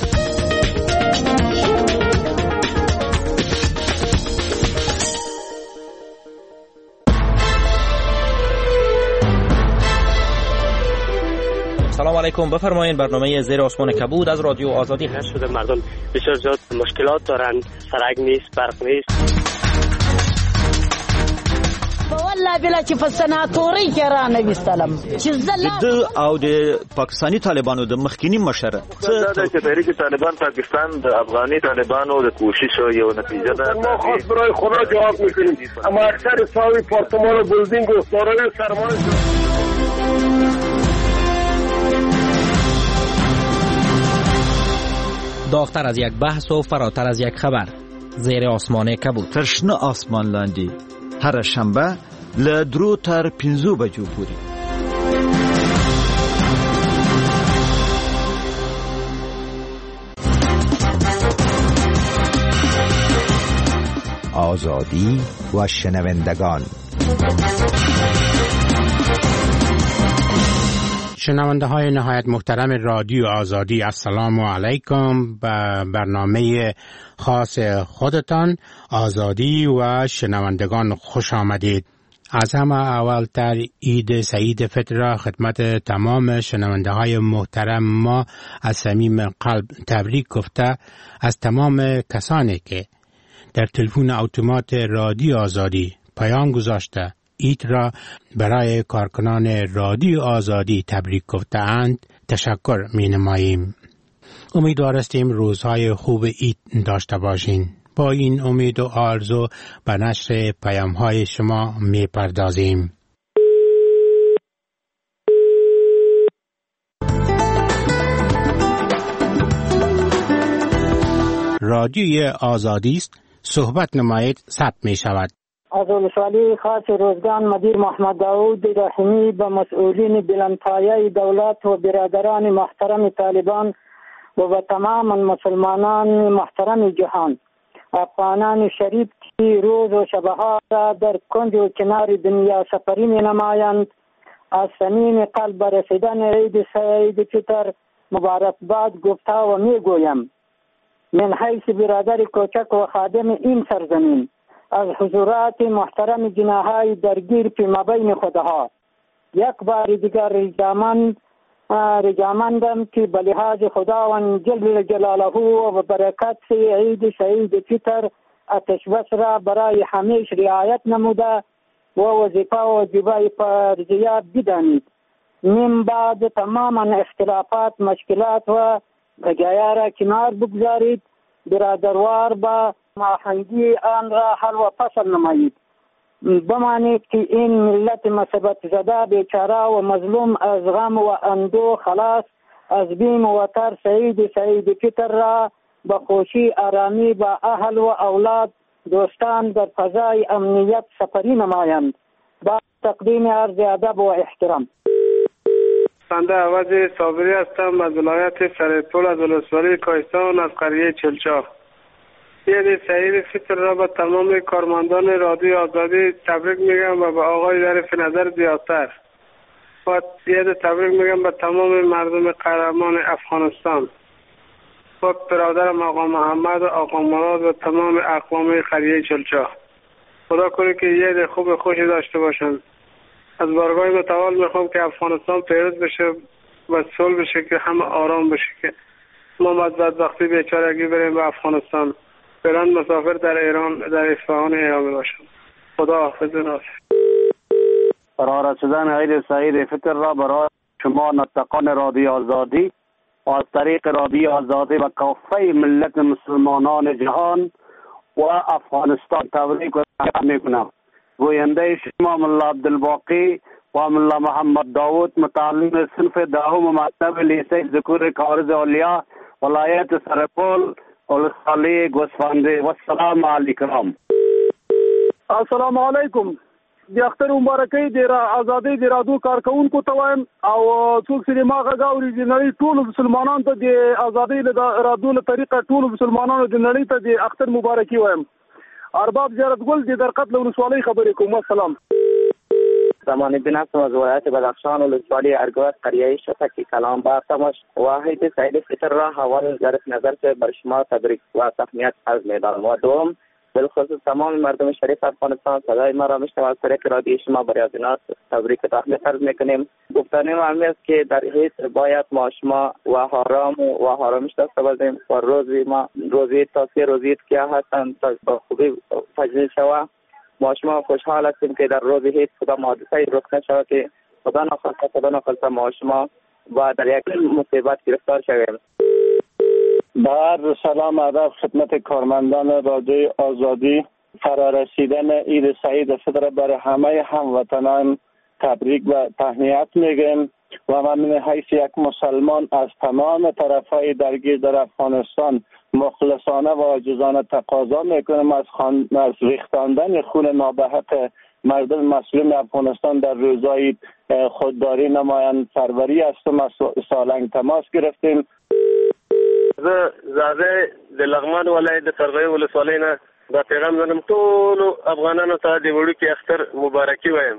سلام علیکم، بفرمایید. برنامه زیر آسمان کبود از رادیو آزادی هست. شده مردم بسیار زیاد مشکلات دارن، سرک نیست، برق نیست. والله بلا چې په سناتوري کې را نه وستلم چې زله او د پاکستانی طالبانو د مخکینی مشره دا چې تحریک طالبان پاکستان د افغاني طالبانو د کوشش یو نتیجه ده. ما خاص برای خدا جواب میکنیم، اما اکثر ساوی پارتمان و بلدینگ و سارای سرمایه داغتر از یک بحث و فراتر از یک خبر. زیر آسمان کبود. ترشنه آسمان لاندی هر شنبه له درو تر پنځو بجو پورې. آزادی و شنوندگان. شنونده های نهایت محترم رادیو آزادی، السلام علیکم. به برنامه خاص خودتان آزادی و شنوندگان خوش آمدید. از همه اولتر عید سعید فطر را خدمت تمام شنونده های محترم ما از صمیم قلب تبریک گفته، از تمام کسانی که در تلفن اتومات رادیو آزادی پیام گذاشته عید را برای کارکنان رادیو آزادی تبریک گفته اند تشکر می نماییم. امیدوار هستیم روزهای خوب عید داشته باشین. با این امید و آرزو به نشر پیام های شما می پردازیم. رادیوی آزادی است، صحبت نمایید ثبت می شود. از ولسوالی خاص روزگان مدیر محمد داود رحیمی به مسئولین بلندپایه دولت و برادران محترم طالبان و به تمام مسلمانان محترم جهان افغانان شریف که روز و شبها را در کنج و کنار دنیا سفری می نمایند، از صمیم قلب رسیدن عید سعید فطر مبارکباد گفته و می گویم. من حیث برادر کوچک و خادم این سرزمین، از حضورات محترم جناهای درگیر فی مابین خودها یک بار دیگر رجامند رجامندم که به لحاظ خداوند جل جلاله و برکت عید سعید فطر آتش بس را برای همیش رعایت نموده و وظیفه و واجبای فرضیه بدانید. من بعد تماما اختلافات مشکلات و بقایا را کنار بگذارید، برادروار با ماهنگی آن را حل و فصل نمایید. بمانید که این ملت مصیبت زده بیچاره و مظلوم از غم و اندو خلاص از بیم و ترس عید سعید فطر را به خوشی آرامی با اهل و اولاد دوستان در فضای امنیت سفری نمایند. با تقدیم عرض ادب و احترام. بنده عوض صابری هستم از ولایت سرپول از ولسوالی کوهستان از قریه چلچا. عید سعید فطر را به تمام کارمندان رادیو آزادی تبریک میگم و به آقای ظریف نظر زیادتر و عید تبریک میگم به تمام مردم قهرمان افغانستان و برادرم آقا محمد و آقا مراد و تمام اقوام قریه چلچا. خدا کنه که عید خوب خوشی داشته باشند. از بارگاه متعال میخوام که افغانستان پیروز بشه و صلح بشه که همه آرام بشه که ما از بدبختی بیچارگی بریم به افغانستان. فعلا مسافر در ایران در اصفهان ایران باشم. خدا حافظ ناصر. فرا رسیدن عید سعید فطر را برای شما نطقان رادیو آزادی و از طریق رادیو آزادی و کافه ملت مسلمانان جهان و افغانستان تبریک و تهنیت میکنم. گوینده شما ملا عبدالباقی و ملا محمد داود متعلم صنف دهم مکتب لیسه ذکور کارز اولیا ولایت سرپول ولسوالی گوسفندی. و السلام علیکم. السلام علیکم. د اختر مبارکي د آزادۍ د رادیو کارکونکو ته وایم او څوک چې ما غاوري د نړۍ ټول مسلمانانو ته د آزادۍ د رادیو له طریقه ټول مسلمانانو د نړۍ ته د اختر مبارکي وایم. ارباب زیارت گل د درقت له ولسوالۍ خبرې کوم. السلام. زمان الدین هستم از ولایت بدخشان ولسوالی ارگوات قریه شتکی. کلام با تماش واحد سعید فطر را حوال ظرف نظر سے بر شما تبریک و تهنیت عرض می‌دارم و دوم بالخصوص تمام مردم شریف افغانستان صدای ما را میشنوند از طریق رادیو شما برای جنات تبریک و تهنیت عرض میکنیم. گفتن ما است که در هیچ باید ما شما و حرام و حرامش داشته باشیم و روزی ما روزی تا سه روزی که هستند تا با خوبی تجلیل شود. ما شما خوشحال هستیم که در روز هیچ کدام حادثه رخ نشود که خدا نخواسته خدا نخواسته ما شما و در یک مصیبت گرفتار شویم. بر سلام ادب خدمت کارمندان رادیو آزادی. فرارسیدن عید سعید فطر برای همه هموطنان تبریک و تهنیت میگم و من من حیث یک مسلمان از تمام طرفهای درگیر در افغانستان مخلصانه و عاجزانه تقاضا میکنم از, خان... از ریختاندن خون نابحق مردم مسلم افغانستان در روزهای خودداری نمایند. فروری هستم از سالنگ تماس گرفتیم. زه زاده د لغمان ولایت د فرغې ولسوالۍ نه دا پیغام زنم ټولو افغانانو ته د وړوکي اختر مبارکي وایم.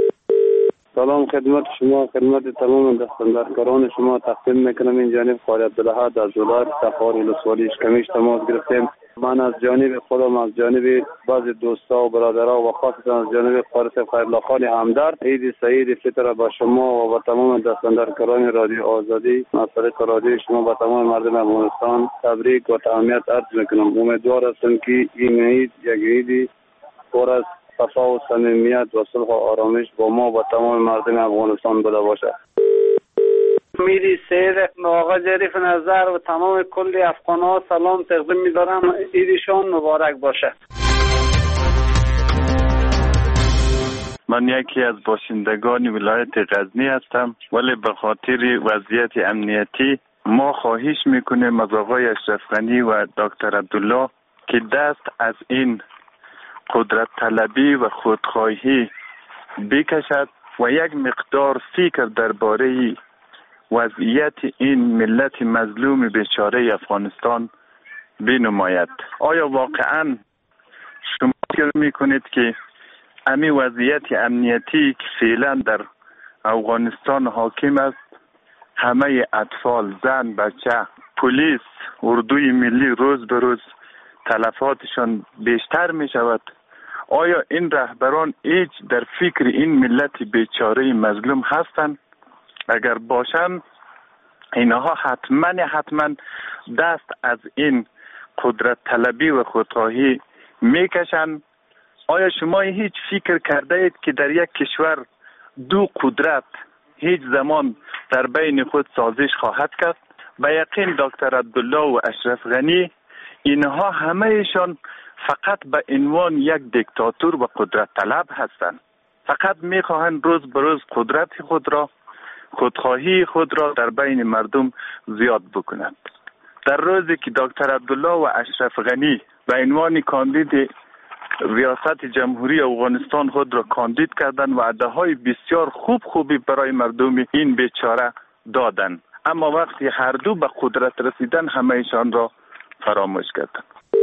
سلام خدمت شما، خدمت تمام دستاندرکاران شما تقدیم میکنم. این جانب خالد عبدالحد از ولایت تخار ولسوالی اشکمیش تماس گرفتیم. من از جانب خودم از جانب بعضی دوستا و برادرها و خاصتا از جانب فارس خیرالله خان همدرد عید سعید فطر با شما و با تمام دستاندرکاران رادیو آزادی از طریق رادیو شما با تمام مردم افغانستان تبریک و تهنیت عرض میکنم. امیدوار هستم که این عید یک عیدی پر از صفا و صمیمیت و صلح و آرامش با ما و تمام مردم افغانستان بوده باشه. میری سید آقا ظریف نظر و تمام کل افغان ها سلام تقدیم می‌دارم. عیدشان مبارک باشه. من یکی از باشندگان ولایت غزنی هستم، ولی به خاطر وضعیت امنیتی ما خواهش میکنیم از آقای اشرف غنی و دکتر عبدالله که دست از این قدرت طلبی و خودخواهی بکشد و یک مقدار فکر درباره وضعیت این ملت مظلوم بیچاره افغانستان بنماید. آیا واقعا شما فکر میکنید که امی وضعیت امنیتی که فعلا در افغانستان حاکم است، همه اطفال، زن، بچه، پلیس، اردوی ملی روز به روز تلفاتشان بیشتر می شود؟ آیا این رهبران هیچ در فکر این ملت بیچاره مظلوم هستند؟ اگر باشند اینها حتما حتما دست از این قدرت طلبی و خودخواهی میکشند. آیا شما هیچ فکر کرده اید که در یک کشور دو قدرت هیچ زمان در بین خود سازش خواهد کرد؟ به یقین دکتر عبدالله و اشرف غنی اینها همهشان فقط به عنوان یک دیکتاتور و قدرت طلب هستند. فقط میخواهند روز به روز قدرت خود را، خودخواهی خود را در بین مردم زیاد بکنند. در روزی که دکتر عبدالله و اشرف غنی به عنوان کاندید ریاست جمهوری افغانستان خود را کاندید کردند و وعده‌های بسیار خوب خوبی برای مردم این بیچاره دادند، اما وقتی هر دو به قدرت رسیدن همهشان را فراموش کردند.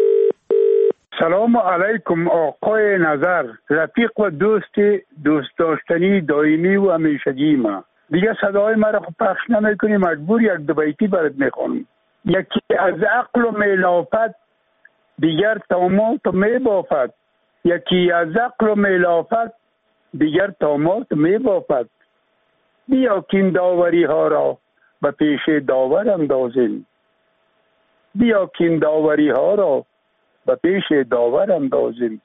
سلام علیکم آقای نظر، رفیق و دوست دوست داشتنی دائمی و همیشگی ما. دیگه صدای ما را پخش نمیکنی، مجبور یک دو بیتی برات میخونم. یکی از عقل و میلافت دیگر طامات میبافد، یکی از عقل و میلافت دیگر طامات میبافد. بیا کین داوری ها را به پیش داور اندازیم، بیا کین داوری ها را به پیش داور اندازیم.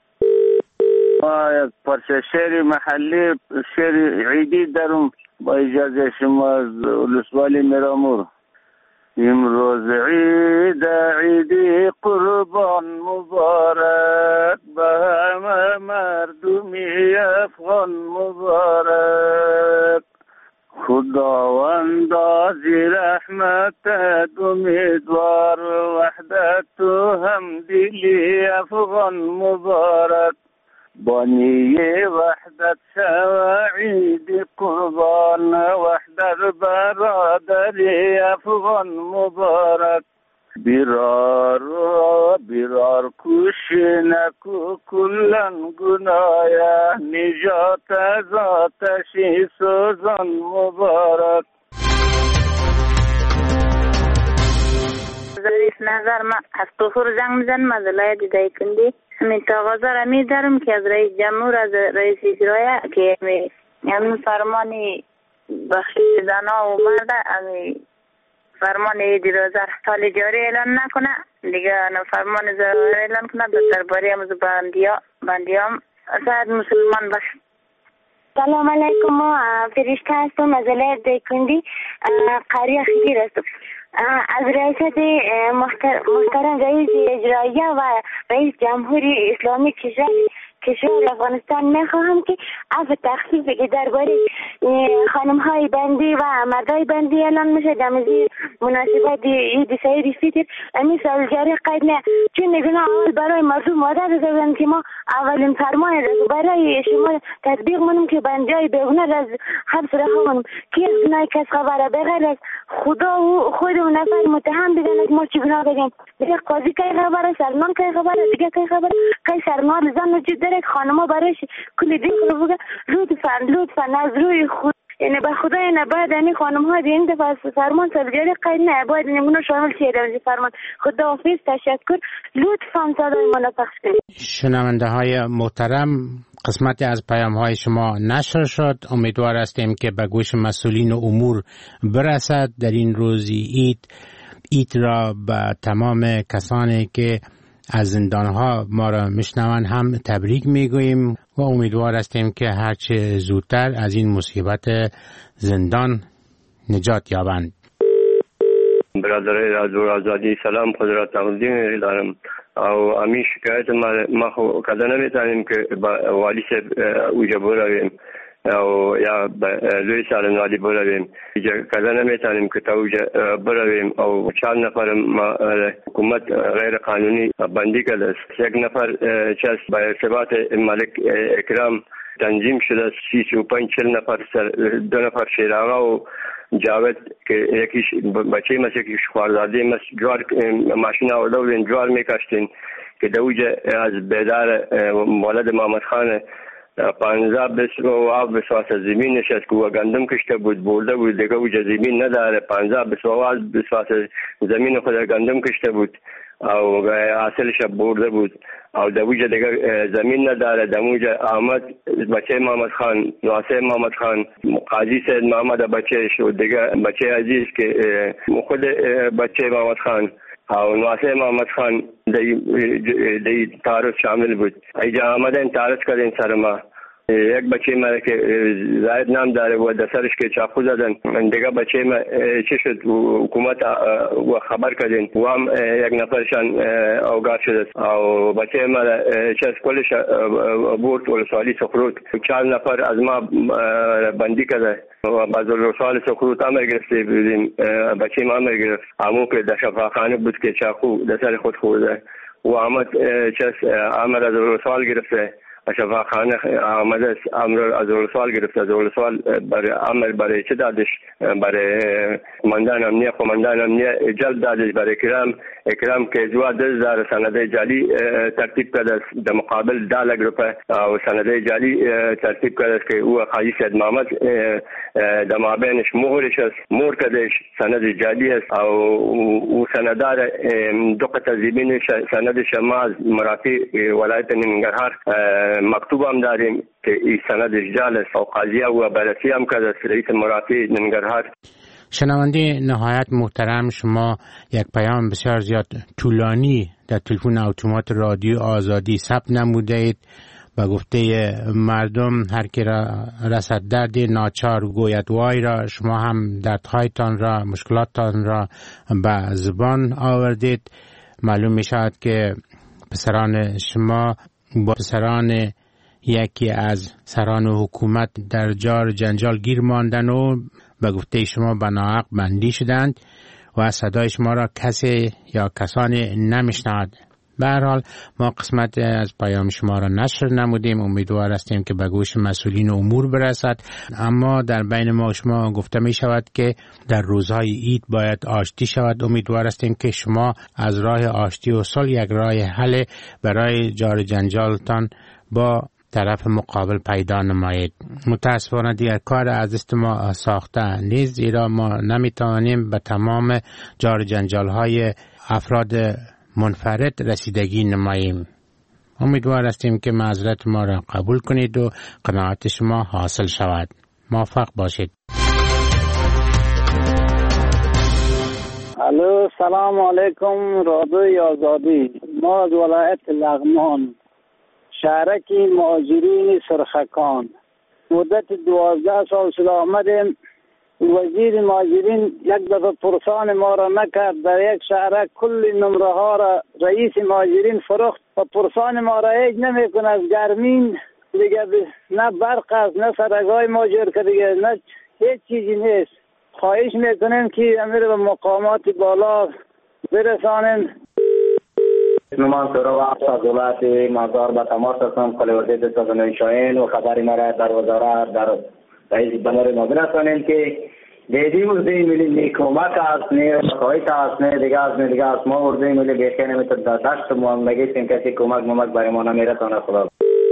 ما یک پرچه شعر محلی، شعر عیدی دارم با اجازه شما از ولسوالی میرامور. امروز عید عیدی قربان مبارک، به همه مردمی افغان مبارک. خداوند از رحمتت امیدوار، وحدت و همدلی افغان مبارک. بانی وحدت شو عید قربان، وحدت برادری افغان مبارک. بیرار بیرار کشنکو کلن گنایا، نجات از آتشی سوزان مبارک. ظریف نظر ما از طهور زنگ میزنم از ولایت دایکنی. همین تقاضا را می‌دارم که از رئیس جمهور، از رئیس اجرایی که همین فرمانی بخشش زنا و مرد، همین فرمان عید روزه سال جاری اعلان نکنه دیگه، نه فرمان ضرور اعلان کنه درباره هم بندیا بندیام صد مسلمان باش. سلام علیکم، ما فرشته هستم از ولایت دایکنی، قریه خیلی هستم. از ریاست محترم رئیس اجرایی و رئیس جمهوری اسلامی کشور کشور افغانستان میخواهم که عفو تخفیفی که درباره خانم های بندی و مردای بندی اعلان میشه در مناسبت عید سعید فطر امی سال جاری قید نه، چون نگونه اول برای مردم وعده دادن که ما اولین فرمان را برای شما تطبیق منم که بندی های بیگناه از حبس رها منم که از گناه کس خبره بغیر از خدا و خود و نفر متهم بدن که ما چی گناه داریم. دیگه قاضی که خبره، سرمان که خبره، دیگه که خبره که سرمان زن وجود داره که خانم‌ها برایش کلی دین رو بگه لطفاً لطفاً از روی خود، یعنی به خدا این بعد این خانم‌ها این دفعه فرمان سالگرد قید نه باید نمونه شامل شه در فرمان. خدا حافظ، تشکر، لطفاً صدای ما پخش کنید. شنونده های محترم، قسمتی از پیام های شما نشر شد. امیدوار هستیم که به گوش مسئولین امور برسد. در این روزی عید عید را به تمام کسانی که از زندانها ما را میشنوند هم تبریک میگوییم و امیدوار هستیم که هرچه زودتر از این مصیبت زندان نجات یابند. برادرای رادیو آزادی، سلام، خود را تقدیم دارم. او امی شکایت ما ما خو کده نمیتونیم که با والی صاحب اوجه برویم او یا لوی سالنوالی برویم، کده نمیتونیم که تا اوجه برویم. او چند نفر ما حکومت غیر قانونی بندی کرده است. یک نفر چه با ارتباط ملک اکرام تنظیم شده، سی و پنج چل نفر سر، دو نفر شیراغا و جاوید که یکیش بچه مثل یکیش خوارداده مثل جوار ماشین آورده بودین جوار میکشتین که دوجه از بیدار والد محمد خان پانزده بیست و آب بسواس زمین نشست که و گندم کشته بود برده بود دیگه اوجه زمین نداره پانزده بیست و آب بسواس زمین خود گندم کشته بود او حاصلش برده بود او دوجه دیگه زمین نداره دموجه آمد بچه محمد خان نواسه محمد خان قاضی سید محمد بچهش و دیگه بچه عزیز که خود بچه محمد خان او نواسه محمد خان دی, دی تعارض شامل بود ایجا آمدن تعارض کردن سر ما یک بچه ما که زاید نام داره و دسرش که چاقو زدن دیگه بچه ما چه شد حکومت و خبر کردن و هم یک نفرشان اوگار شد او بچه ما چه از کلش بورد و سوالی سخروت چهار نفر از ما بندی کرده و بعض سوال سخروت هم گرفته بودیم بچه ما هم گرفت همون که در شفاخانه بود که چاقو دسر خود خورده و آمد چه آمد از سوال گرفته شفاخانه آمده امر از سوال گرفته از سوال برای امر برای چه دادش برای کماندان امنیه کماندان امنیه جلب دادش برای اکرام اکرام که جوا دز دار سنده جعلی ترتیب کرده در مقابل دال گروپ و سنده جعلی ترتیب کرده که او خواهی سید محمد در مابینش مهرش است مهر کردش سند جعلی است او سندار دو قطع زمین سندش ما از مرافی ولایت ننگرهار مکتوب هم داریم که این سندش جعل است و قاضیه و بررسی هم کرده رئیس مرافی ننگرهار. شنونده نهایت محترم، شما یک پیام بسیار زیاد طولانی در تلفن اتومات رادیو آزادی ثبت نمودید و گفته مردم هر کی را رسد درد ناچار گوید وای را، شما هم دردهایتان را مشکلاتتان را به زبان آوردید. معلوم می شود که پسران شما با پسران یکی از سران حکومت در جار جنجال گیر ماندن و به گفته شما به ناحق بندی شدند و صدای شما را کسی یا کسانی نمیشنود. به هر حال ما قسمت از پیام شما را نشر نمودیم، امیدوار هستیم که به گوش مسئولین امور برسد. اما در بین ما شما گفته می شود که در روزهای عید باید آشتی شود. امیدوار هستیم که شما از راه آشتی و صلح یک راه حل برای جار جنجالتان با طرف مقابل پیدا نمایید. متاسفانه دیگر کار از دست ما ساخته نیست، زیرا ما نمیتوانیم به تمام جار جنجال های افراد منفرد رسیدگی نماییم. امیدوار هستیم که معذرت ما را قبول کنید و قناعت شما حاصل شود. موفق باشید. الو، سلام علیکم رادیوی آزادی. ما از ولایت لغمان، شهرک مهاجرین سرخکان، مدت دوازده سال شده آمدیم. وزیر مهاجرین یک دفعه پرسان ما را نکرد. در یک شهرک کل نمره ها را رئیس مهاجرین فروخت و پرسان ما را هیچ نمیکنه. از گرمین دیگه نه برق است نه سرگای ماجر که دیگه نه هیچ چیزی نیست. خواهش میکنیم که امیر به مقامات بالا برسانیم. نمان سرو از ولایت مزار به تماس هستم. خلیوردی دستان شاین و خبری مرا در وزارت در رئیس بنار نظر هستانیم که دیدی ورده ملی نیکومت است نه خواهیت است نه دیگه است نه دیگه است. ما ورده ملی بیخی نمیتون در دشت محمدگی سین کسی کمک ممک برای ما نمیرسانه. خدا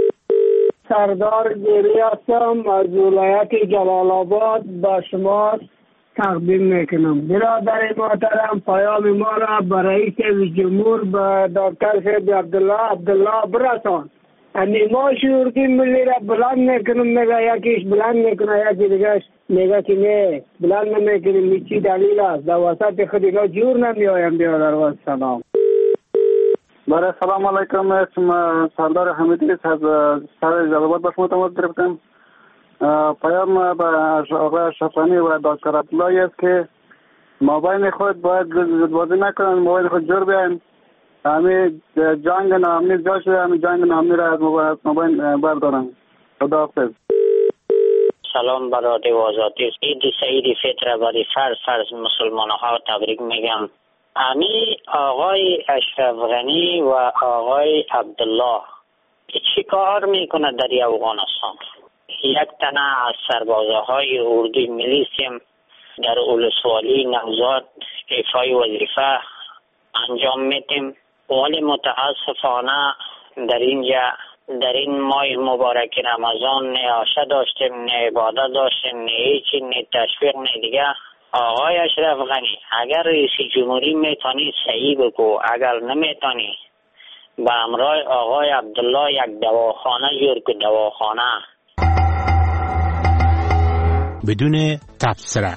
سردار گیری هستم از ولایت جلال آباد با شما تقدیم میکنم. برادر محترم پیام ما را به رئیس جمهور به دکتر سید عبدالله عبدالله برسان. امی ما شورتی ملی را بلند میکنم، میگه یکیش بلند میکنه یکی دیگهش میگه که نه بلند نمیکنیم. میچی دلیل است؟ در وسط خود اینا جور نمیایم. برادر و سلام. برای سلام علیکم، اسم سردار حمیدی از سر جلالآباد به شما تماس گرفتم. پیام به آقای شفانی و دکتر عبدالله است که مابین خود باید بازی نکنن، مابین خود جور بیاین. همین جنگ نامنی جا شده، همین جنگ نامنی را از مابین بردارن. خدا حافظ. سلام برای آزادی. عید سعید فطر برای فرض فرض مسلمان ها تبریک میگم. امی آقای اشرف غنی و آقای عبدالله چی کار میکنه در افغانستان؟ یک تنه از سربازهای اردوی ملیسیم در ولسوالی نوزاد ایفای وظیفه انجام میتیم، ولی متاسفانه در اینجا در این ماه مبارک رمضان نه عاشا داشتیم، نه عبادت داشتیم، نه هیچی، نه تشویق، نه دیگه. آقای اشرف غنی اگر رئیس جمهوری میتونی صحیح بگو، اگر نمیتونی به همراه آقای عبدالله یک دواخانه جور که دواخانه بدون تبصره.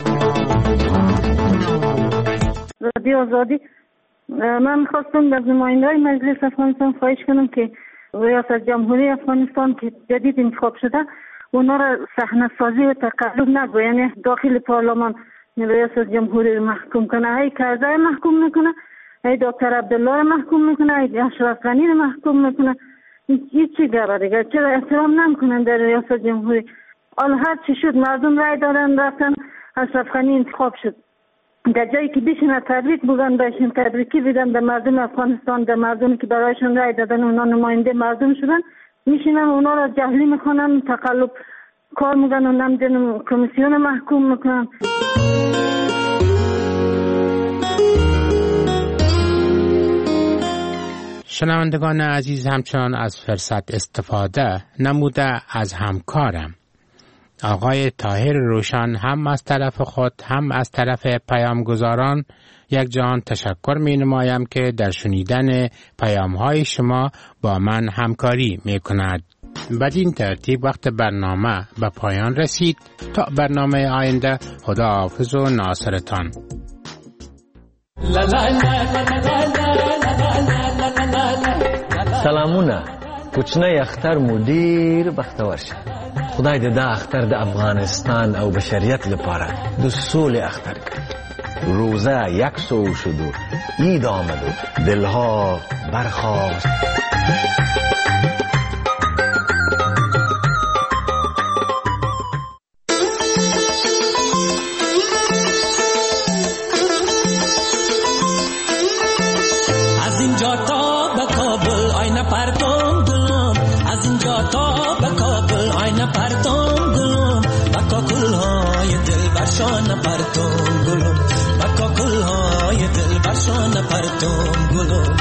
رادیو آزادی، من خواستم از نماینده‌های مجلس افغانستان خواهش کنم که ریاست جمهوری افغانستان که جدید انتخاب شده اونا را صحنه سازی و تقلب نگو، یعنی داخل پارلمان ریاست جمهوری رو محکوم کنه، ای کرزی محکوم میکنه، ای دکتر عبدالله رو محکوم میکنه، ای اشرف غنی رو محکوم میکنه. این چی گره دیگه؟ چرا احترام نمیکنن در ریاست جمهوری؟ حالا هر چی شد مردم رای دادن رفتن، اشرف غنی انتخاب شد. در جایی که بیشتر تبریک بگن بهشون تبریکی بدن به مردم افغانستان، در مردمی که برایشون رای دادن اونا نماینده مردم شدن، میشینن اونا را جهلی میکنن، تقلب کار میگن و نمیدونم کمیسیون محکوم میکنن. شنوندگان عزیز، همچنان از فرصت استفاده نموده از همکارم آقای طاهر روشن هم از طرف خود هم از طرف پیامگزاران یک جهان تشکر می نمایم که در شنیدن پیام های شما با من همکاری می کند. بدین ترتیب وقت برنامه به پایان رسید. تا برنامه آینده، خداحافظ و ناصرتان. سلامونه، کوچنی اختر مدیر بختور شه. خدای دې دا اختر د افغانستان او بشریت لپاره د سولې اختر کړي. روزه یک سو شد و عید آمد و دلها برخاست. از اینجا تا به کابل آینه پرتم گلم، از اینجا تا به کابل آینه پرتم گلم، بکا کلهای دل برشان پرتم گلم، بکا کلهای دل برشان پرتم گلم،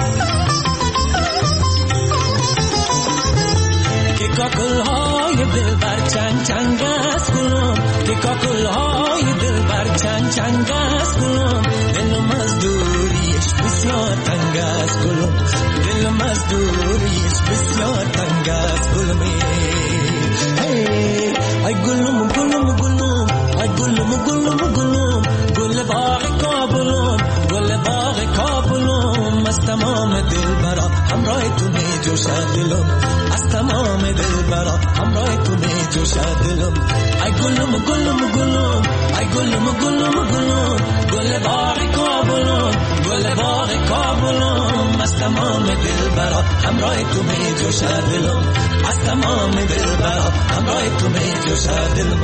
که کاکلهای دل بر چنگ چنگ است گلم، که کاکلهای دل بر چنگ چنگ است گلم، دلم از دوریش بسیار تنگ است گلم، دلم از دوریش بسیار تنگ است گلم. ای گلم گلم گلم، ای گلم گلم گلم، گل باغ کابلم، گل باغ کابلم، از تمام دل برا همراه تو می جوشد دلم، از تمام دل برا همراه تو می جوشد دلم. ای گلم گلم گلم، ای گلم گلم گلم، گل باغ کابلم، گل باغ کابلم، از تمام دل برا همراه تو می جوشد دلم، از تمام دل برا همراه تو می جوشد دلم.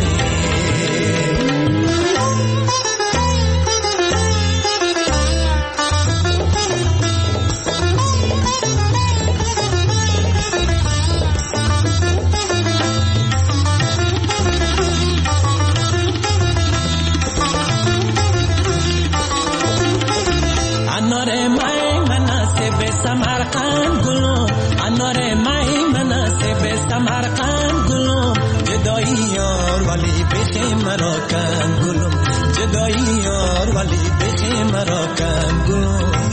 انار مای مناسب سمرقند گلم، انار مای مناسب سمرقند گلم، جدایی یار ولی بخی مرا کن گلم، جدایی یار ولی بخی مرا کن گلم.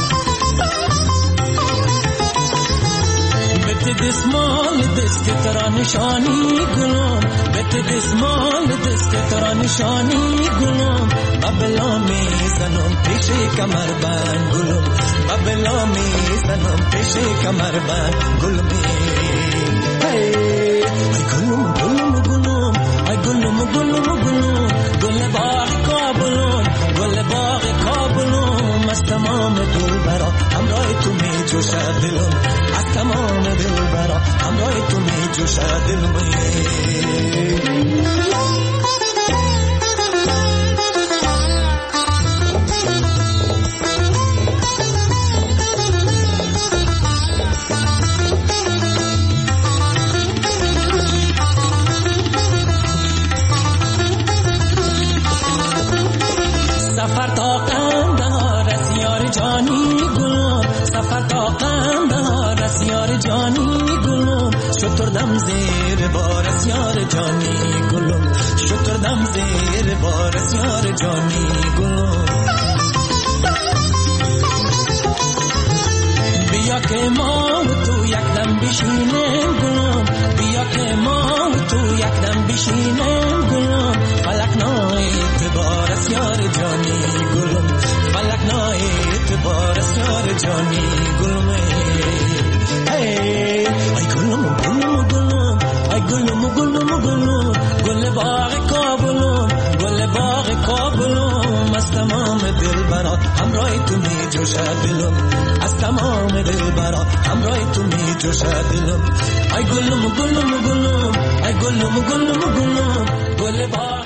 بت دسمال دست ترا نشانی گلم، بت دسمال دست ترا نشانی گلم، ببلا می زنم پیش کمر بند گلم، ببلا می زنم پیش کمر بند گلم. ای گلم گلم گلم، ای گلم گلم گلم، گل باغ کابلم، گل باغ کابلم، از تمام دل برا همراه تو می جوشد دلم، از تمام دل برا همراه تو می جوشد دلم. سفر تا قندهار است یار جانی گلم سفر تا قندهار است یار جانی گلم شتردم زیر بار است یار جانی گلم شتردم زیر بار است یار جانی گلم بیا که ما و تو یک دم بشینیم گلم بیا که ما و تو یک دم بشینیم گلم فلک نای اعتبار است یار جانی گلم فلک نای اعتبار است یار جانی گلم ای ای گلم گلم گلم ای گلم گلم گلم گل باغ کابلم گل باغ کابلم از تمام دل برات همراه تو می جوشد دلم از تمام دل برات همراه تو می جوشد دلم ای گلم گلم گلم ای گلم گلم گلم گل باغ